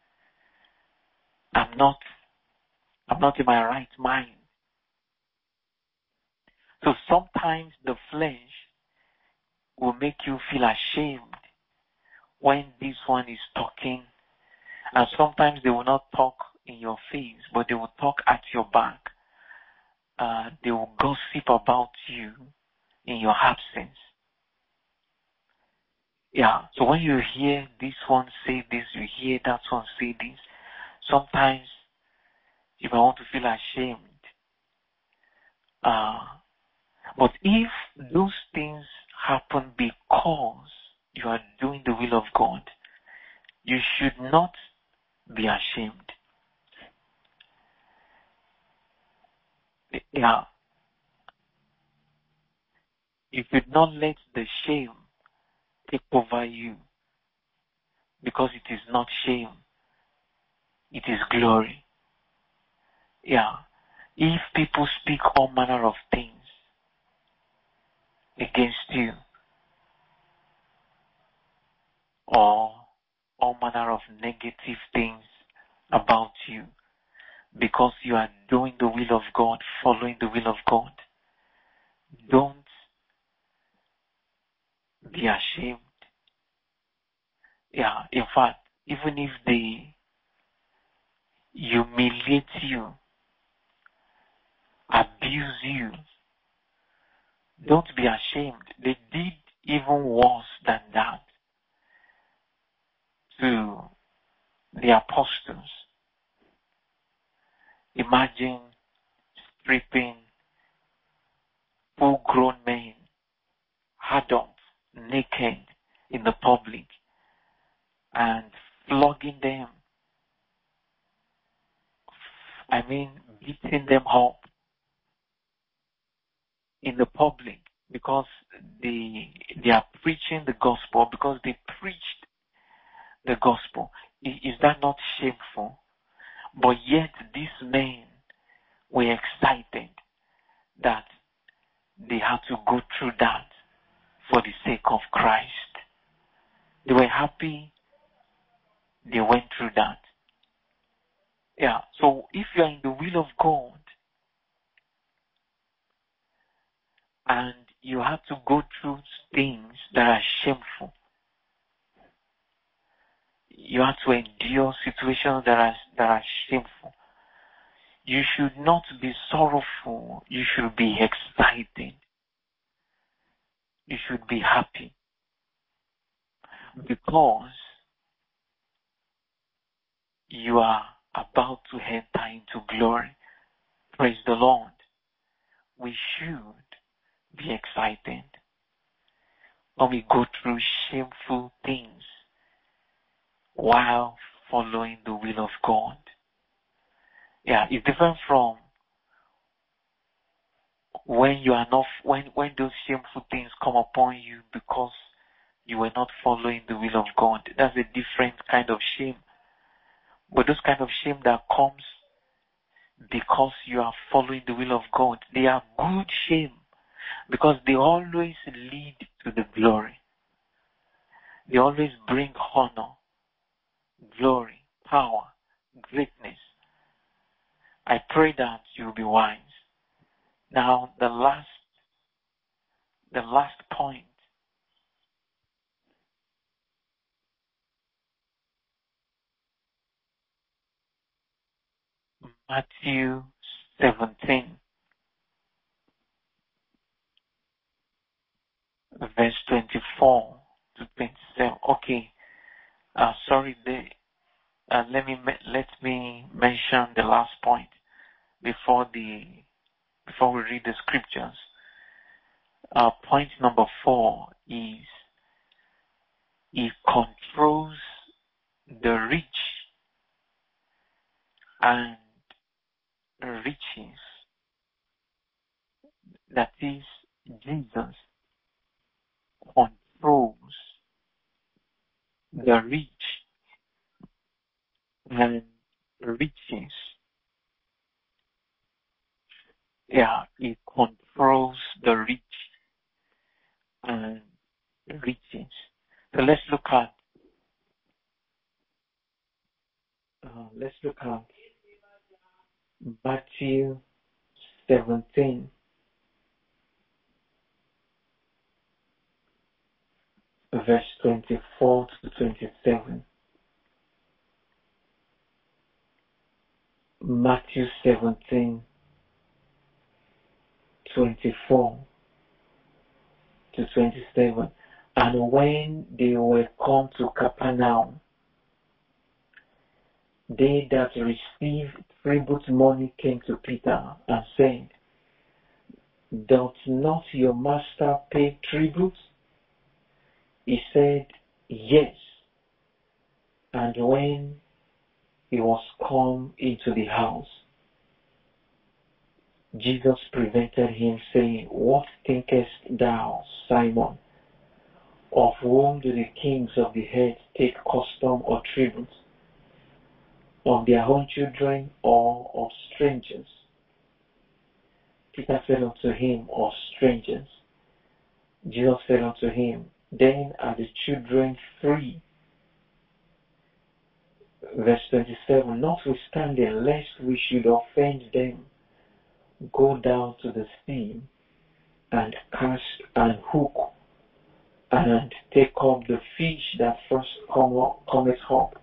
I'm not in my right mind. So sometimes the flesh will make you feel ashamed when this one is talking, and sometimes they will not talk in your face, but they will talk at your back. They will gossip about you in your absence. Yeah, so when you hear this one say this, you hear that one say this, sometimes you might want to feel ashamed. But if those things happen because you are doing the will of God, you should not be ashamed. Yeah. You should not let the shame take over you, because it is not shame, it is glory. Yeah. If people speak all manner of things against you, or all manner of negative things about you, because you are doing the will of God, following the will of God, don't be ashamed. Yeah, in fact, even if they humiliate you, abuse you, don't be ashamed. They did even worse than that to the apostles. Imagine stripping full-grown men, adults, naked in the public, and flogging them. Beating them up in the public because they are preaching the gospel, because they preached the gospel. Is that not shameful? But yet these men were excited that they had to go through that for the sake of Christ. They were happy they went through that. Yeah, so if you are in the will of God and you have to go through things that are shameful, you have to endure situations that are shameful. You should not be sorrowful. You should be excited. You should be happy. Because you are about to enter into glory. Praise the Lord. We should be excited when we go through shameful things while following the will of God. Yeah, it's different from when you are not, when those shameful things come upon you because you were not following the will of God. That's a different kind of shame. But those kind of shame that comes because you are following the will of God, they are good shame because they always lead to the glory. They always bring honor, glory, power, greatness. I pray that you'll be wise. Now, the last point. Matthew 17, verse 24 to 27. Okay. Sorry, let me mention the last point before we read the scriptures. Point number 4 is he controls the rich and riches. That is, Jesus controls the rich and riches. Yeah, he controls the rich and riches. So let's look at Matthew 17, verse 24 to 27. Matthew 17, 24 to 27. And when they were come to Capernaum, they that received tribute money came to Peter and said, Doth not your master pay tribute? He said, Yes. And when he was come into the house, Jesus prevented him, saying, What thinkest thou, Simon? Of whom do the kings of the earth take custom or tribute? Of their own children or of strangers? Peter said unto him, Of strangers. Jesus said unto him, Then are the children free. Verse 27, Notwithstanding, lest we should offend them, go down to the sea and cast an hook and take up the fish that first cometh up.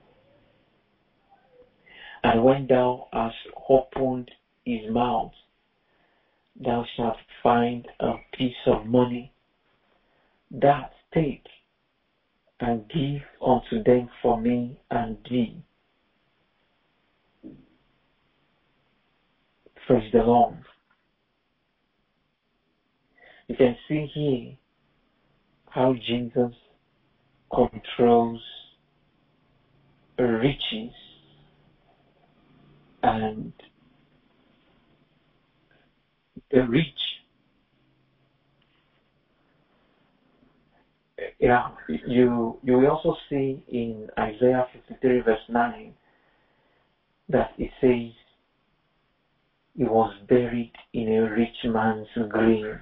And when thou hast opened his mouth, thou shalt find a piece of money. That take and give unto them for me and thee. Praise the Lord. You can see here how Jesus controls riches and the rich. Yeah, you will also see in Isaiah 53 verse 9 that it says he was buried in a rich man's grave.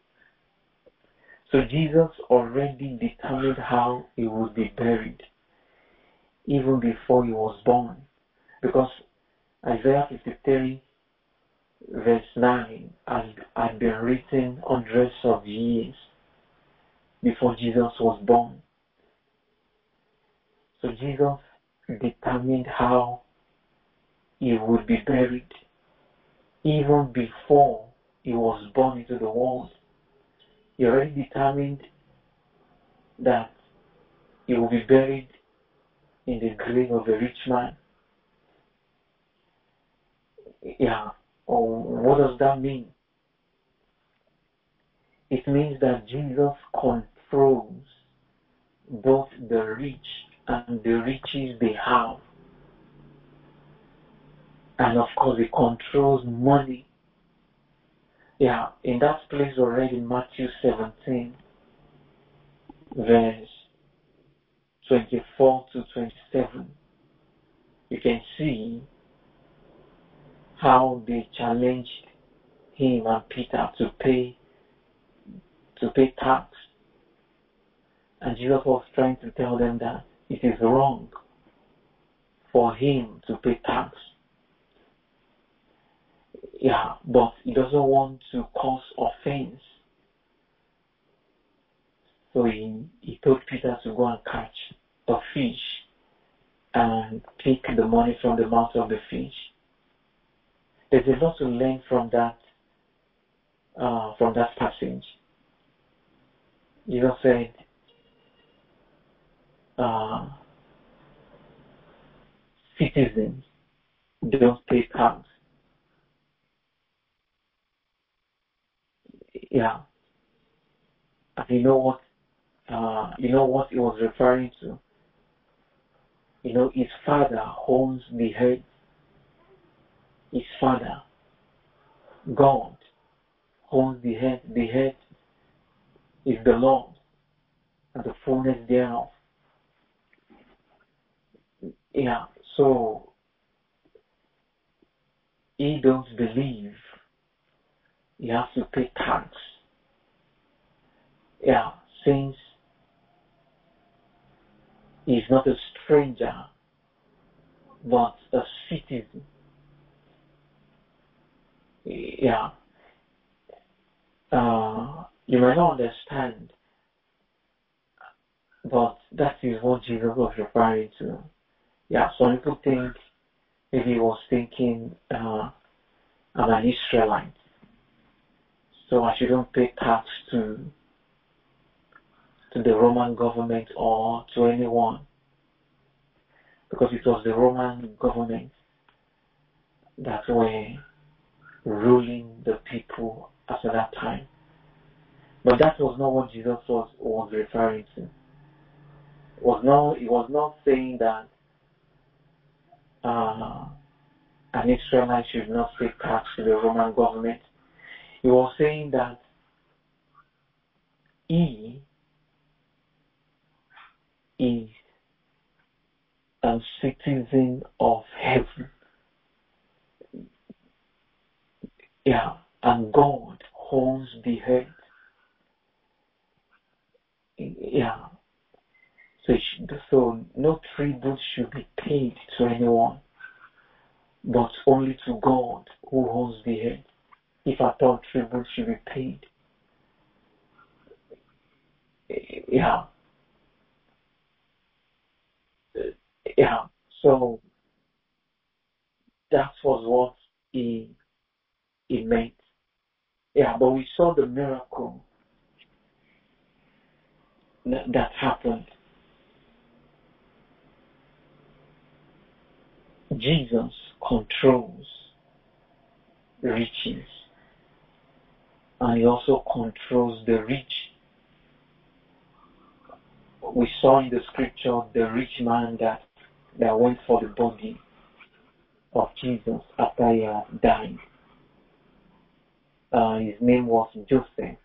So Jesus already determined how he would be buried even before he was born, because Isaiah 53 verse 9 had been written hundreds of years before Jesus was born. So Jesus determined how he would be buried even before he was born into the world. He already determined that he will be buried in the grave of a rich man. Yeah. Oh, what does that mean? It means that Jesus controls both the rich and the riches they have. And of course, he controls money. Yeah, in that place already, Matthew 17, verse 24 to 27, you can see how they challenged him and Peter to pay tax. And Jesus was trying to tell them that it is wrong for him to pay tax. Yeah, but he doesn't want to cause offense. So he told Peter to go and catch a fish and take the money from the mouth of the fish. There's a lot to learn from that passage. Jesus said, citizens don't pay tax. Yeah, and you know what he was referring to. His father owns the earth. His father, God, owns the earth. The earth is the Lord and the fullness thereof. Yeah, so he don't believe he has to pay tax. Yeah, since he's not a stranger, but a citizen. Yeah. You might not understand, but that is what Jesus was referring to. Yeah, some people think maybe he was thinking, I'm an Israelite, so I shouldn't pay tax to the Roman government or to anyone, because it was the Roman government that were ruling the people at that time. But that was not what Jesus was referring to. He was not saying that an Israelite should not pay tax to the Roman government. He was saying that he is a citizen of heaven. Yeah, and God owns the earth. Yeah, so no tribute should be paid to anyone, but only to God who owns the earth. If at all tribute should be paid. Yeah. Yeah. So that was what he meant. Yeah, but we saw the miracle that happened. Jesus controls riches, and he also controls the rich. We saw in the scripture the rich man that went for the body of Jesus after he had died. His name was Joseph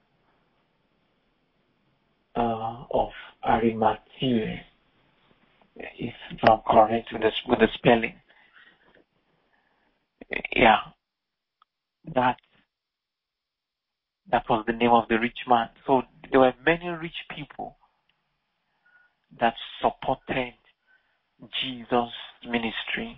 of Arimathea, if I'm correct with the spelling. Yeah, that was the name of the rich man. So there were many rich people that supported Jesus' ministry.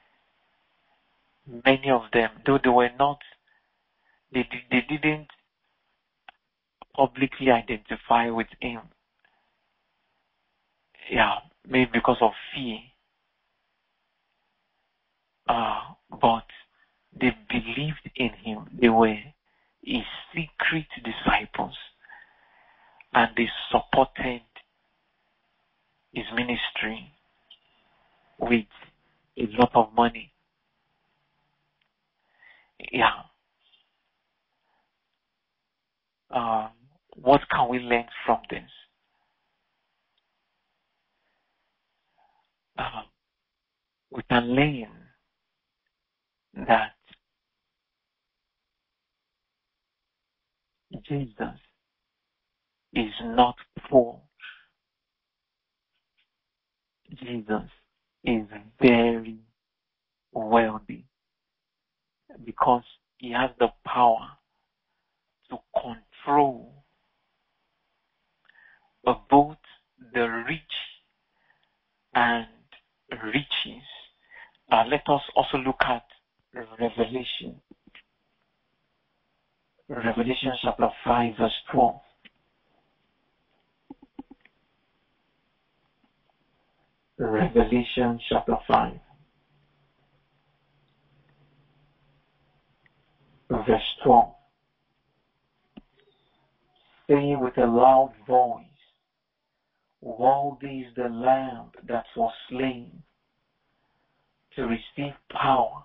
Many of them, though they were not, they didn't publicly identify with him. Yeah, maybe because of fear. but they believed in him. They were his secret disciples, and they supported his ministry with a lot of money. Yeah. What can we learn from this? We can learn that Jesus is not poor. Jesus is very wealthy because he has the power to control both the rich and riches. Let us also look at Revelation. Revelation chapter 5 verse 12. Revelation chapter 5 verse 12. Saying with a loud voice, worthy is the Lamb that was slain to receive power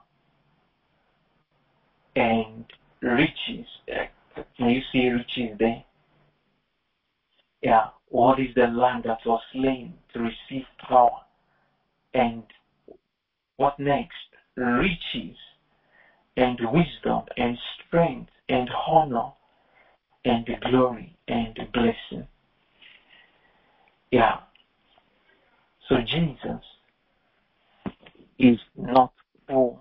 and riches. Can you see riches there? Yeah. What is the Lamb that was slain to receive power? And what next? Riches and wisdom and strength and honor and glory and blessing. Yeah. So Jesus is not poor.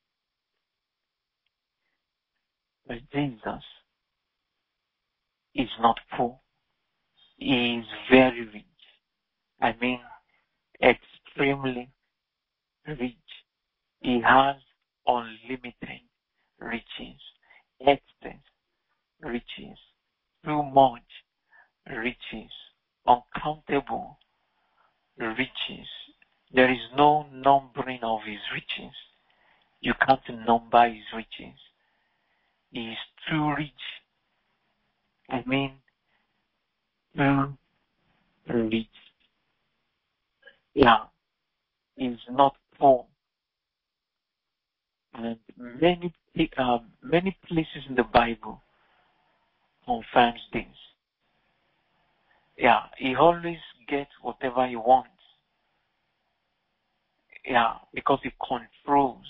But Jesus is not poor. He is very rich. I mean, extremely rich. He has unlimited riches, excess riches, too much riches, uncountable riches. There is no numbering of his riches. You can't number his riches. He is too rich. I mean, too rich. Yeah, he's not poor. And many places in the Bible confirms this. Yeah, he always gets whatever he wants. Yeah, because he controls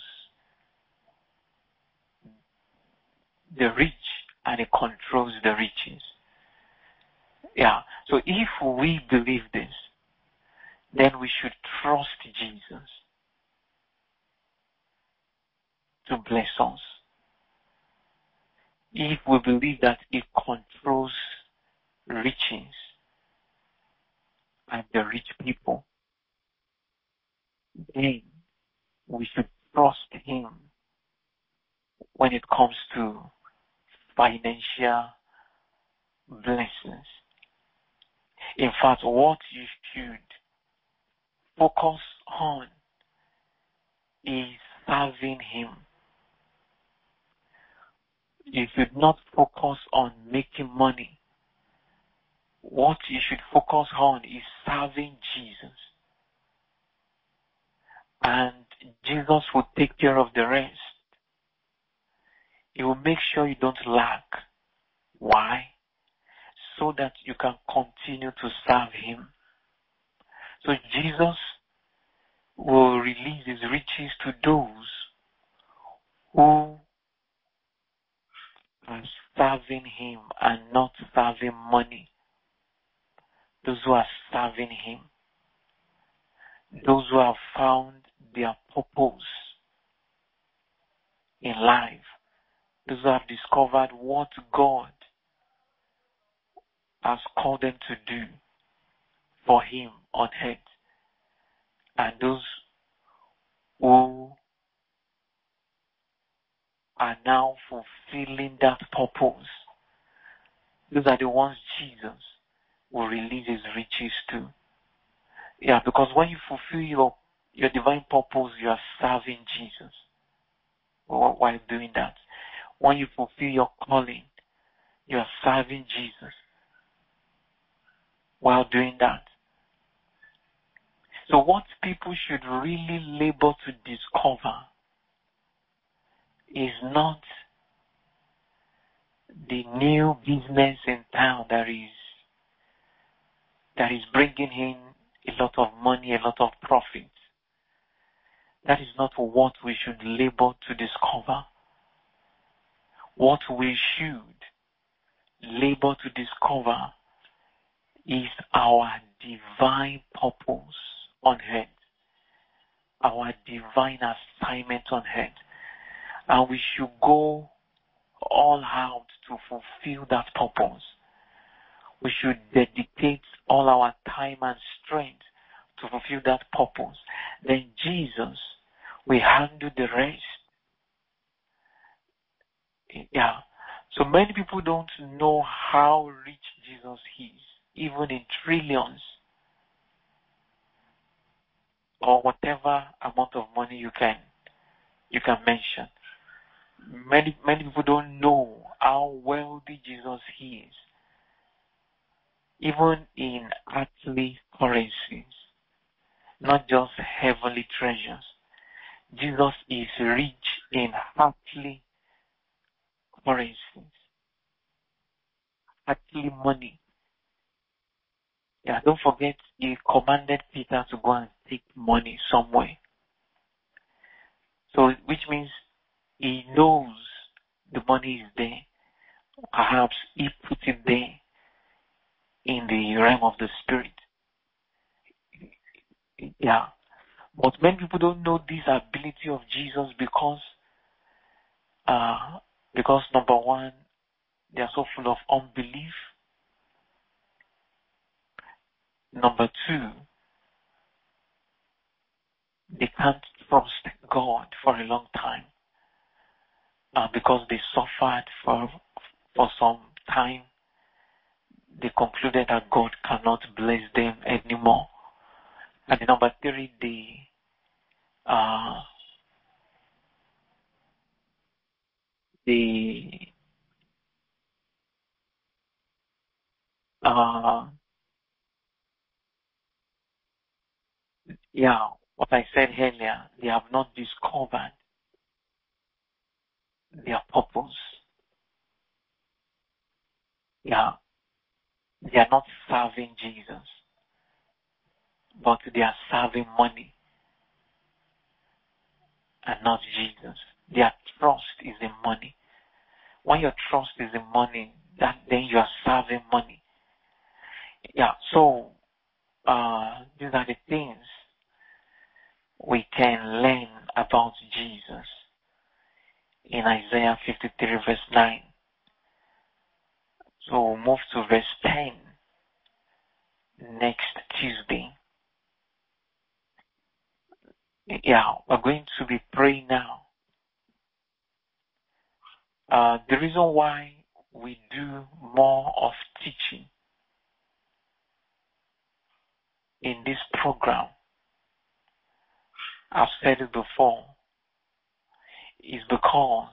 the rich and he controls the riches. Yeah, so if we believe this, then we should trust Jesus to bless us. If we believe that he controls riches and the rich people, then we should trust him when it comes to financial blessings. In fact, what you should focus on is serving him. You should not focus on making money. What you should focus on is serving Jesus. And Jesus will take care of the rest. He will make sure you don't lack. Why? So that you can continue to serve him. So Jesus will release his riches to those who are serving him and not serving money. Those who are serving him. Those who have found their purpose in life. Those who have discovered what God has called them to do for him on earth. And those who are now fulfilling that purpose. Those are the ones Jesus will release his riches to. Yeah, because when you fulfill your divine purpose, you are serving Jesus while doing that. When you fulfill your calling, you are serving Jesus while doing that. So what people should really labor to discover is not the new business in town that is bringing in a lot of money, a lot of profit. That is not what we should labor to discover. What we should labor to discover is our divine purpose on earth, our divine assignment on earth. And we should go all out to fulfill that purpose. We should dedicate all our time and strength to fulfill that purpose. Then Jesus will handle the rest. Yeah. So many people don't know how rich Jesus is, even in trillions or whatever amount of money you can mention. Many people don't know how wealthy Jesus is, even in earthly currencies, not just heavenly treasures. Jesus is rich in earthly currencies, earthly money. Yeah, don't forget, he commanded Peter to go and take money somewhere. So, which means he knows the money is there. Perhaps he put it there in the realm of the spirit. Yeah. But many people don't know this ability of Jesus because number one, they are so full of unbelief. Number two, they can't trust God for a long time because they suffered for some time. They concluded that God cannot bless them anymore. And number three, what I said earlier, they have not discovered their purpose. Yeah, they are not serving Jesus, but they are serving money and not Jesus. Their trust is in money. When your trust is in money, then you are serving money. Yeah, so these are the things we can learn about Jesus in Isaiah 53 verse 9. So we'll move to verse 10 next Tuesday. Yeah, we're going to be praying now. The reason why we do more of teaching in this program, I've said it before, is because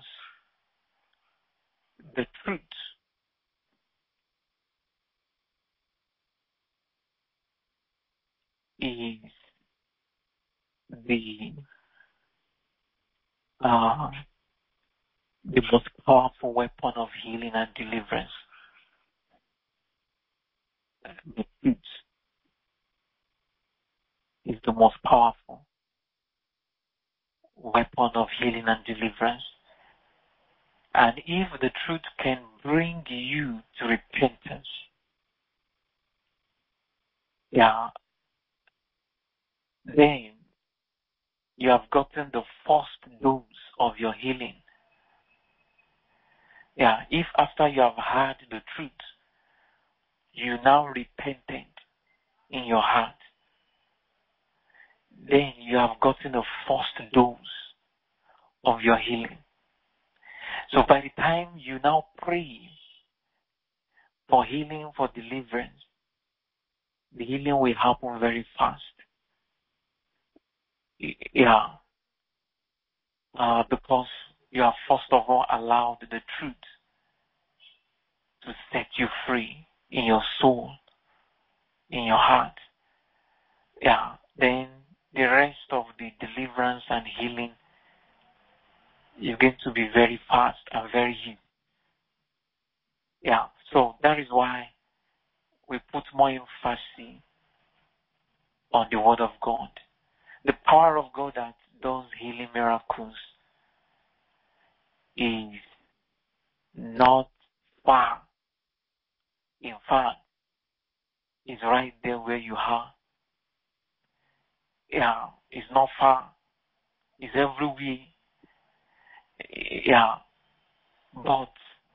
the truth is the most powerful weapon of healing and deliverance. The truth is the most powerful weapon of healing and deliverance. And if the truth can bring you to repentance, then you have gotten the first dose of your healing. If after you have heard the truth, you now repented in your heart, then you have gotten the first dose of your healing. So by the time you now pray for healing, for deliverance, the healing will happen very fast. Yeah. Because you have first of all allowed the truth to set you free in your soul, in your heart. Yeah. Then the rest of the deliverance and healing is going to be very fast and very easy. Yeah. So that is why we put more emphasis on the Word of God. The power of God that does healing miracles is not far. In fact, it's right there where you are. Yeah, it's not far. It's everywhere. Yeah, but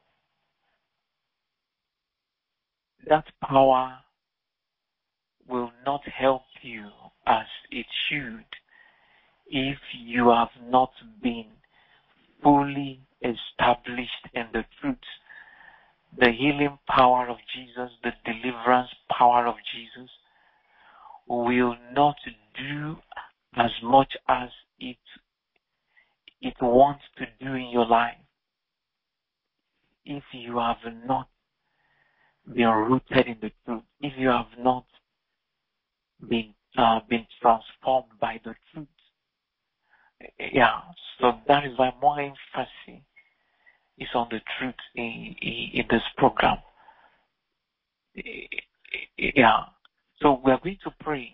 that power will not help you as it should if you have not been fully established in the truth. The healing power of Jesus, the deliverance power of Jesus will not do as much as it wants to do in your life if you have not been rooted in the truth, if you have not been transformed by the truth. Yeah, so that is why more emphasis is on the truth in this program. Yeah, so we are going to pray.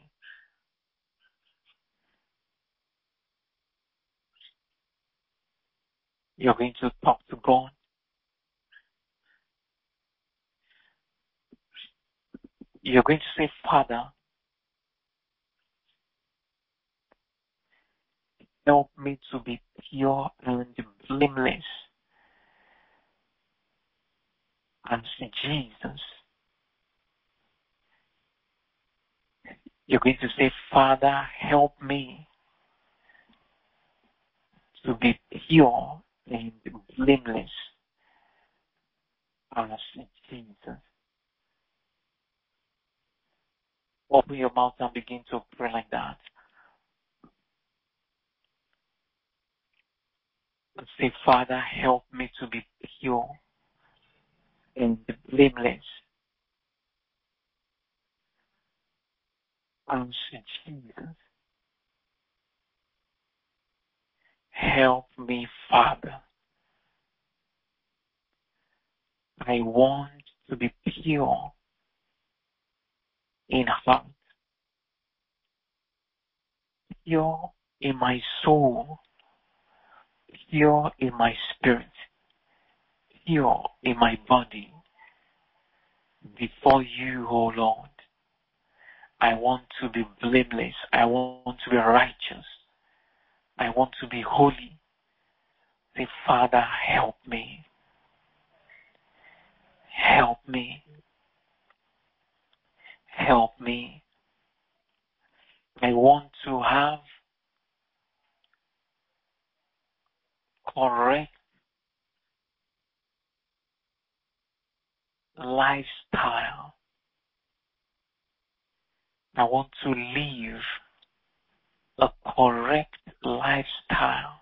You're going to talk to God. You're going to say, Father, help me to be pure and blameless as Jesus. You're going to say, Father, help me to be pure and blameless as Jesus. Open your mouth and begin to pray like that. And say, Father, help me to be pure and blameless as Jesus. Help me, Father. I want to be pure in heart, pure in my soul, pure in my spirit, pure in my body. Before you, O Lord, I want to be blameless. I want to be righteous. I want to be holy. Say, Father, help me. Help me. Help me. I want to have correct lifestyle. I want to live a correct lifestyle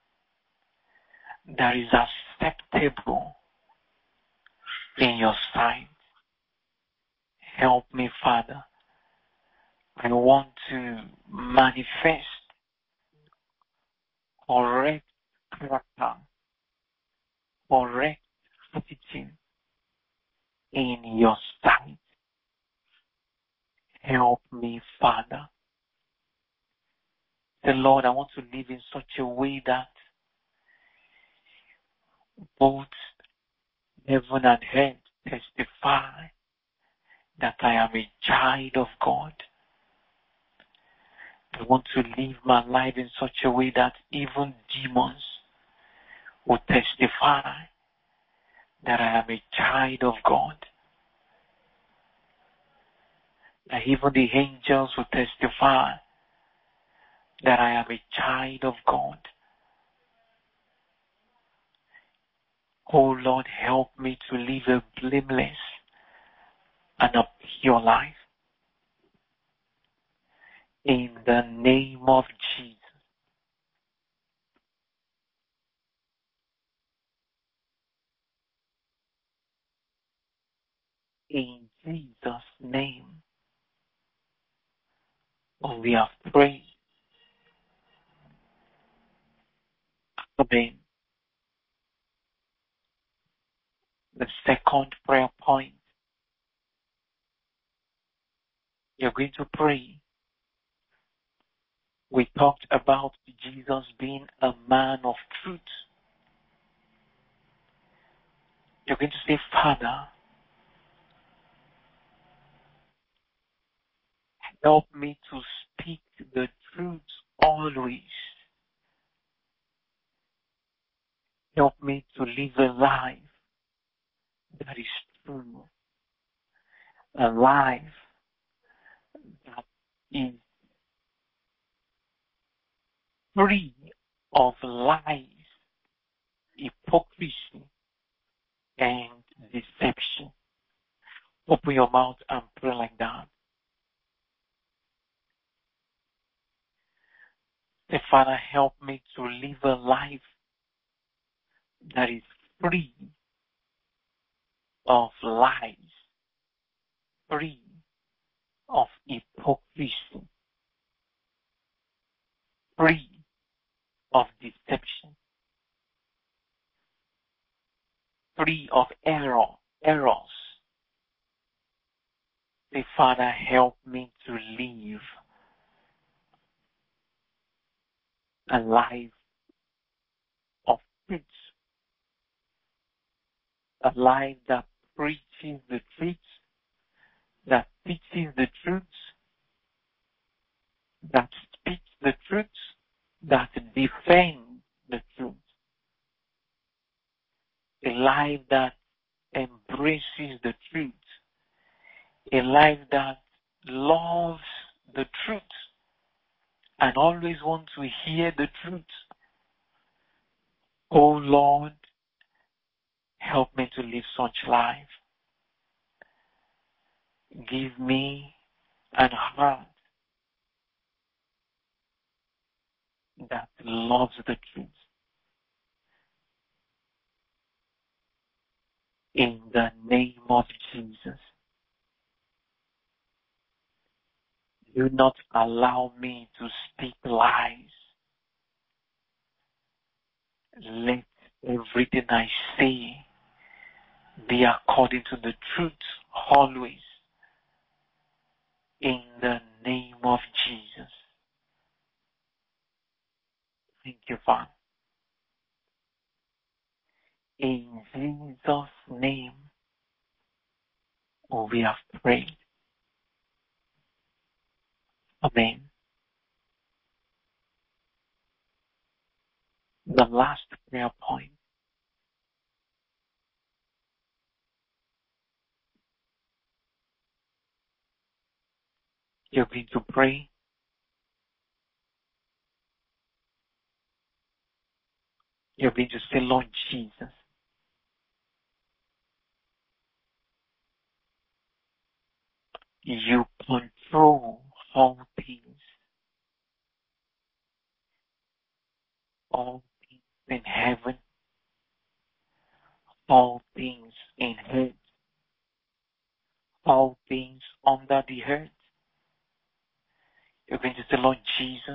that is acceptable in your sight. Help me, Father. I want to manifest correct character, correct attitude in your sight. Help me, Father. The Lord, I want to live in such a way that both heaven and earth testify that I am a child of God. I want to live my life in such a way that even demons will testify that I am a child of God. That even the angels will testify that I am a child of God. Oh Lord, help me to live a blameless and a pure life. In the name of Jesus. In Jesus' name, we have prayed. Amen. The second prayer point, you're going to pray. We talked about Jesus being a man of truth. You're going to say, Father, help me to speak the truth always. Help me to live a life that is true. A life that is free of lies, hypocrisy, and deception. Open your mouth and pray like that. Say, Father, help me to live a life that is free of lies, free of hypocrisy, free of deception, free of errors. Say, Father, help me to live a life of truth, a life that preaches the truth, that teaches the truth, that speaks the truth, that defends the truth. A life that embraces the truth. A life that loves the truth and always wants to hear the truth. Oh Lord, help me to live such life. Give me an heart that loves the truth. In the name of Jesus. Do not allow me to speak lies. Let everything I say be according to the truth always. In the name of Jesus. Thank you, Father. In Jesus' name, we have prayed. Amen. The last prayer point. You're going to pray. You're going to say, Lord Jesus, you control all things in heaven, all things in earth, all things under the earth. You're going to say, Lord Jesus,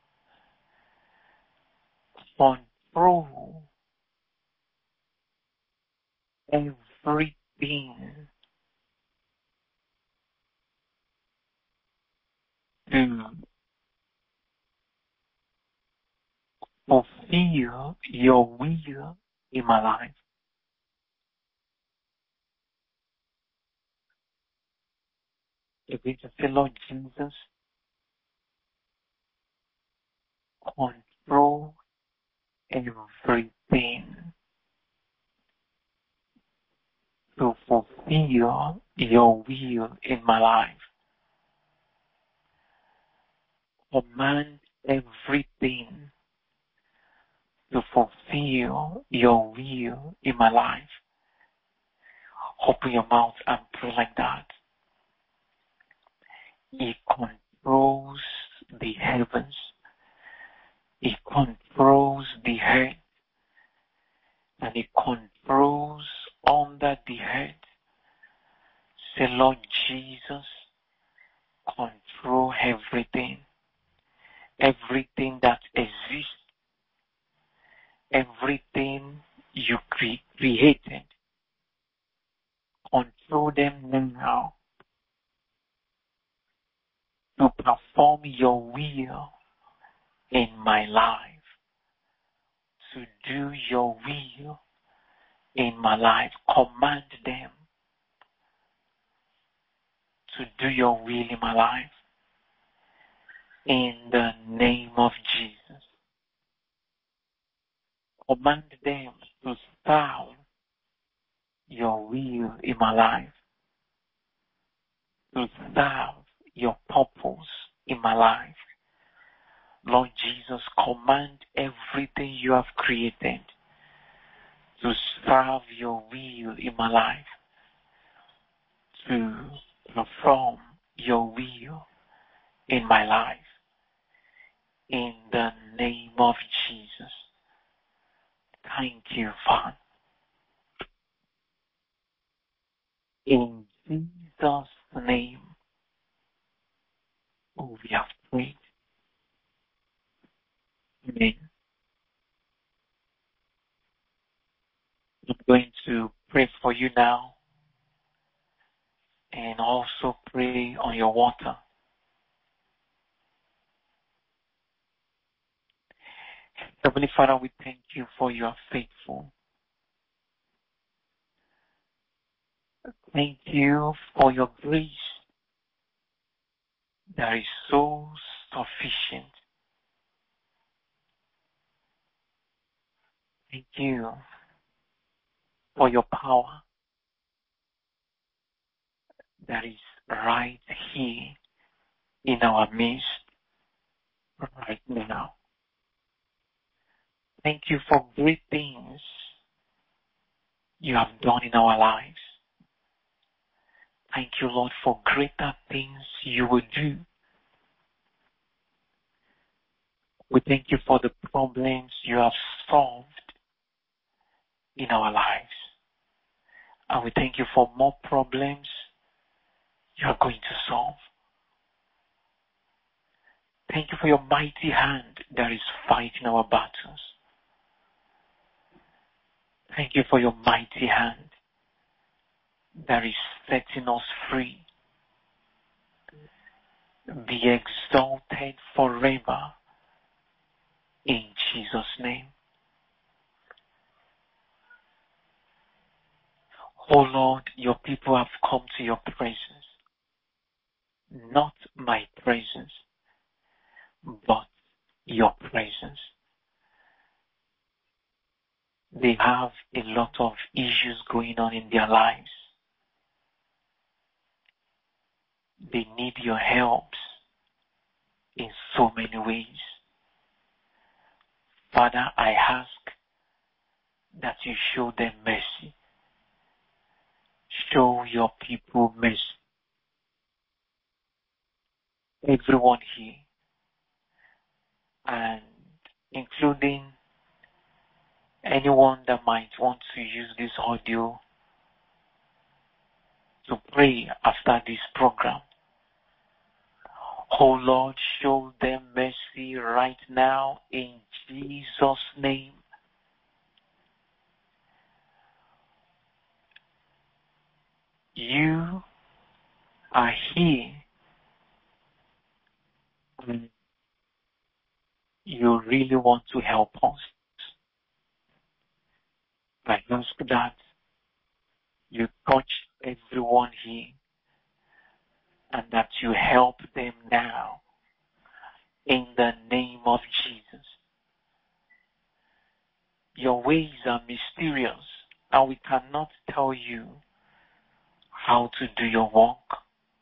control everything to fulfill your will in my life. You're going to say, Lord Jesus, control everything to fulfill your will in my life. Command everything to fulfill your will in my life. Open your mouth and pray like that. He controls the heavens. He controls the earth, and He controls under the earth. Say, Lord Jesus, control everything. Everything that exists, everything you created, control them now to perform your will in my life, to do your will in my life. Command them to do your will in my life. In the name of Jesus. Command them to serve your will in my life, to serve your purpose in my life. Lord Jesus, command everything you have created to serve your will in my life, to perform your will in my life. In the name of Jesus. Thank you, Father. In Jesus' name, we have prayed. Amen. I'm going to pray for you now and also pray on your water. Heavenly Father, we thank you for your faithful. Thank you for your grace that is so sufficient. Thank you for your power that is right here in our midst right now. Thank you for great things you have done in our lives. Thank you, Lord, for greater things you will do. We thank you for the problems you have solved in our lives. And we thank you for more problems you are going to solve. Thank you for your mighty hand that is fighting our battles. Thank you for your mighty hand that is setting us free. Be exalted forever in Jesus' name. Oh Lord, your people have come to your presence. Not my presence, but your presence. They have a lot of issues going on in their lives. They need your help in so many ways. Father, I ask that you show them mercy. Show your people mercy. Everyone here, and including anyone that might want to use this audio to pray after this program. Oh Lord, show them mercy right now in Jesus' name. You are here and you really want to help us. I ask that you touch everyone here and that you help them now in the name of Jesus. Your ways are mysterious and we cannot tell you how to do your work.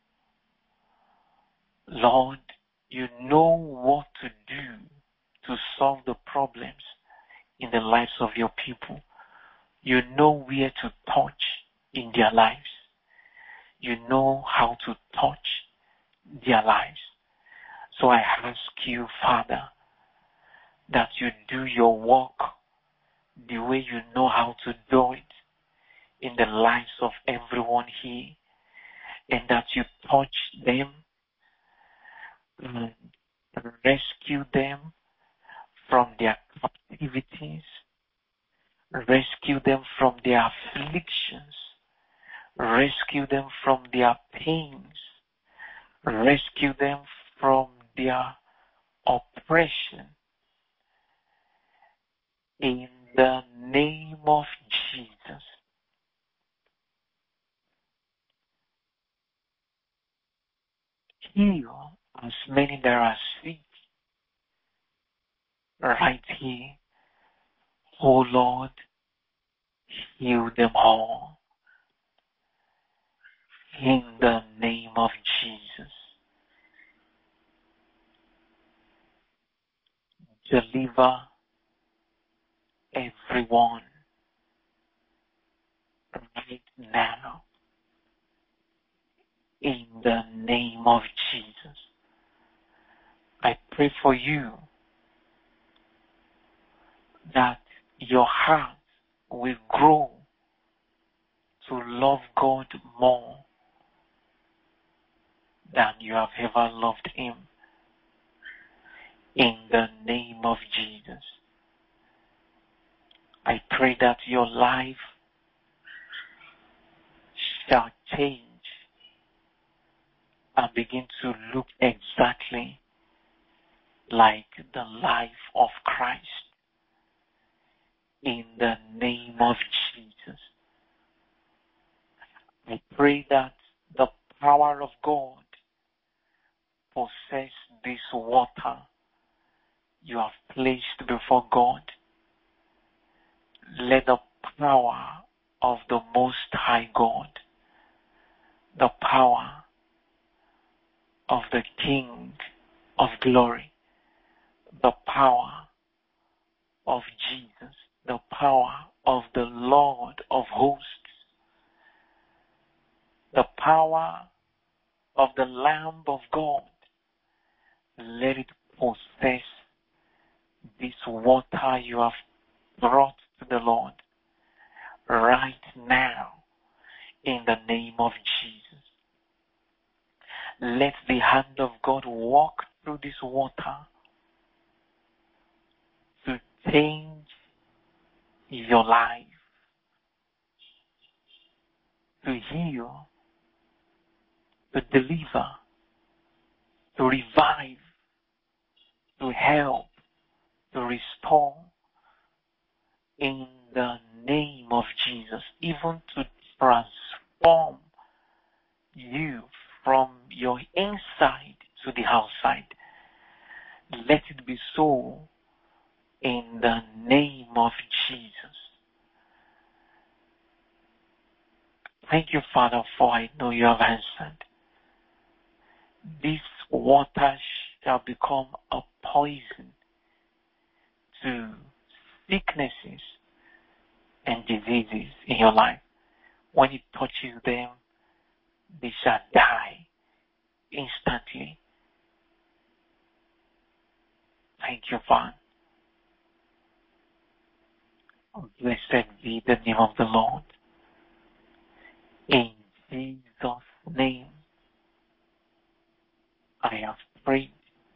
Lord, you know what to do to solve the problems in the lives of your people. You know where to touch in their lives. You know how to touch their lives. So I ask you, Father, that you do your work the way you know how to do it in the lives of everyone here, and that you touch them and rescue them from their captivities, rescue them from their afflictions, rescue them from their pains, rescue them from their oppression. In the name of Jesus. Heal as many that are sick right here. Oh Lord, heal them all. In the name of Jesus. Deliver everyone right now. In the name of Jesus. I pray for you that your heart will grow to love God more than you have ever loved Him. In the name of Jesus. I pray that your life shall change and begin to look exactly like the life of Christ. In the name of Jesus. I pray that the power of God possess this water you have placed before God. Let the power of the Most High God, the power of the King of Glory, the power of Jesus, the power of the Lord of hosts, the power of the Lamb of God, let it possess this water you have brought to the Lord right now in the name of Jesus. Let the hand of God walk through this water to change your life, to heal, to deliver, to revive, to help, to restore in the name of Jesus, even to transform you from your inside to the outside. Let it be so in the name of Jesus. Thank you, Father, for I know you have answered. This water shall become a poison to sicknesses and diseases in your life. When it touches them, they shall die instantly. Thank you, Father. Blessed be the name of the Lord. In Jesus' name, I have prayed.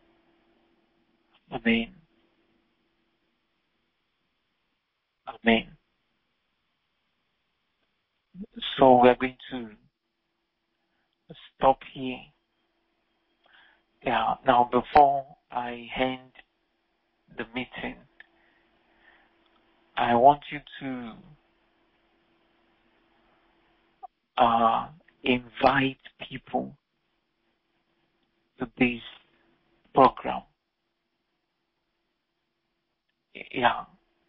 Amen. Amen. So we're going to stop here. Yeah. Now, before I end the meeting, I want you to invite people to this program. Yeah.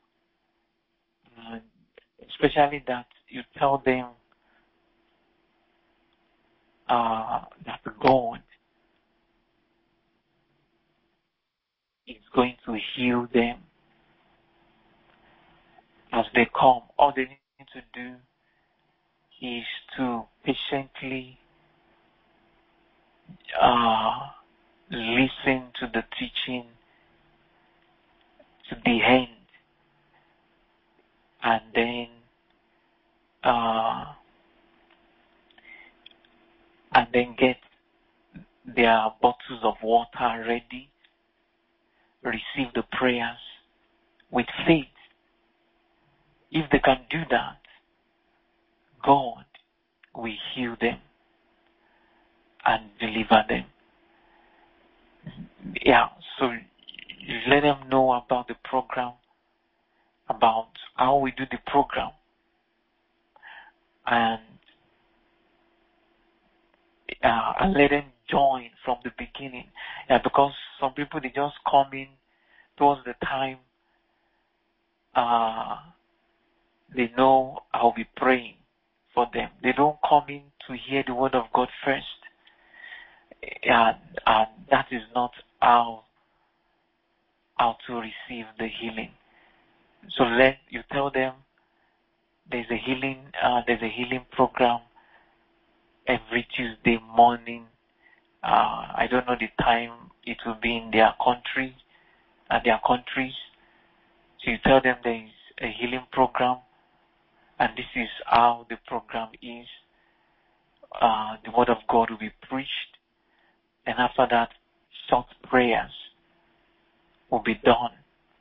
And especially that you tell them that God is going to heal them as they come. All they need to do is to patiently listen to the teaching to the end, and then get their bottles of water ready, receive the prayers with faith. If they can do that, God will heal them and deliver them. Yeah, so you let them know about the program, about how we do the program, and let them join from the beginning. Because some people, they just come in towards the time they know I'll be praying for them. They don't come in to hear the word of God first. And that is not how to receive the healing. So you tell them there's a healing program every Tuesday morning. I don't know the time it will be in their countries. So you tell them there is a healing program, and this is how the program is. The word of God will be preached, and after that, short prayers will be done.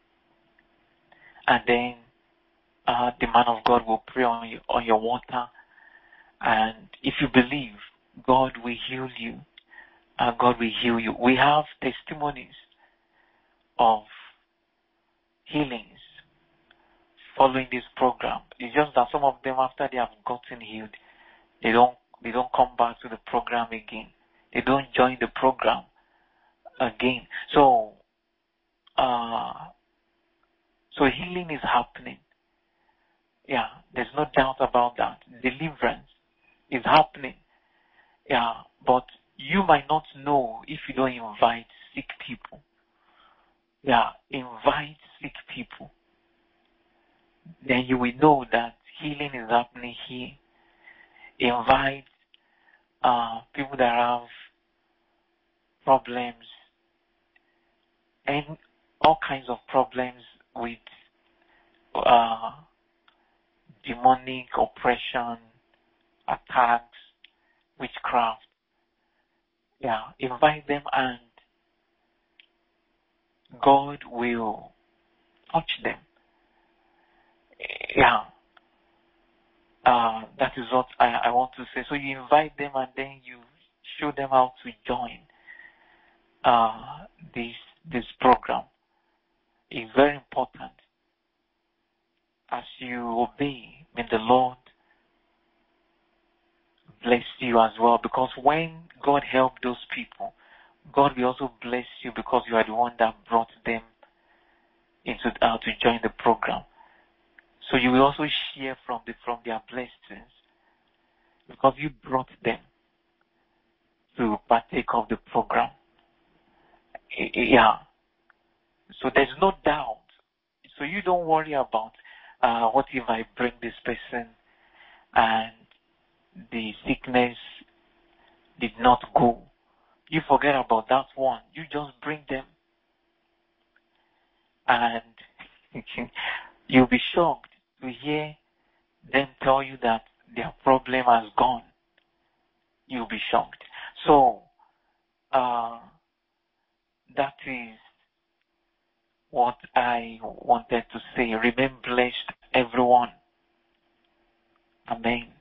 And then the man of God will pray on your water, and if you believe, God will heal you. God will heal you. We have testimonies of healings following this program. It's just that some of them, after they have gotten healed, they don't come back to the program again. They don't join the program again. So healing is happening. Yeah, there's no doubt about that. Deliverance is happening. Yeah, but you might not know if you don't invite sick people. Yeah, invite sick people. Then you will know that healing is happening here. Invite people that have problems and all kinds of problems with demonic oppression, attacks, witchcraft. Yeah, invite them, and God will touch them. Yeah. That is what I want to say. So you invite them, and then you show them how to join this program. It's very important. As you obey, may the Lord bless you as well, because when God helped those people, God will also bless you, because you are the one that brought them into to join the program. So you will also share from their blessings, because you brought them to partake of the program. Yeah. So there's no doubt. So you don't worry about what if I bring this person and the sickness did not go. You forget about that one. You just bring them, and you'll be shocked to hear them tell you that their problem has gone. You'll be shocked. So that is what I wanted to say. Remain blessed, everyone. Amen.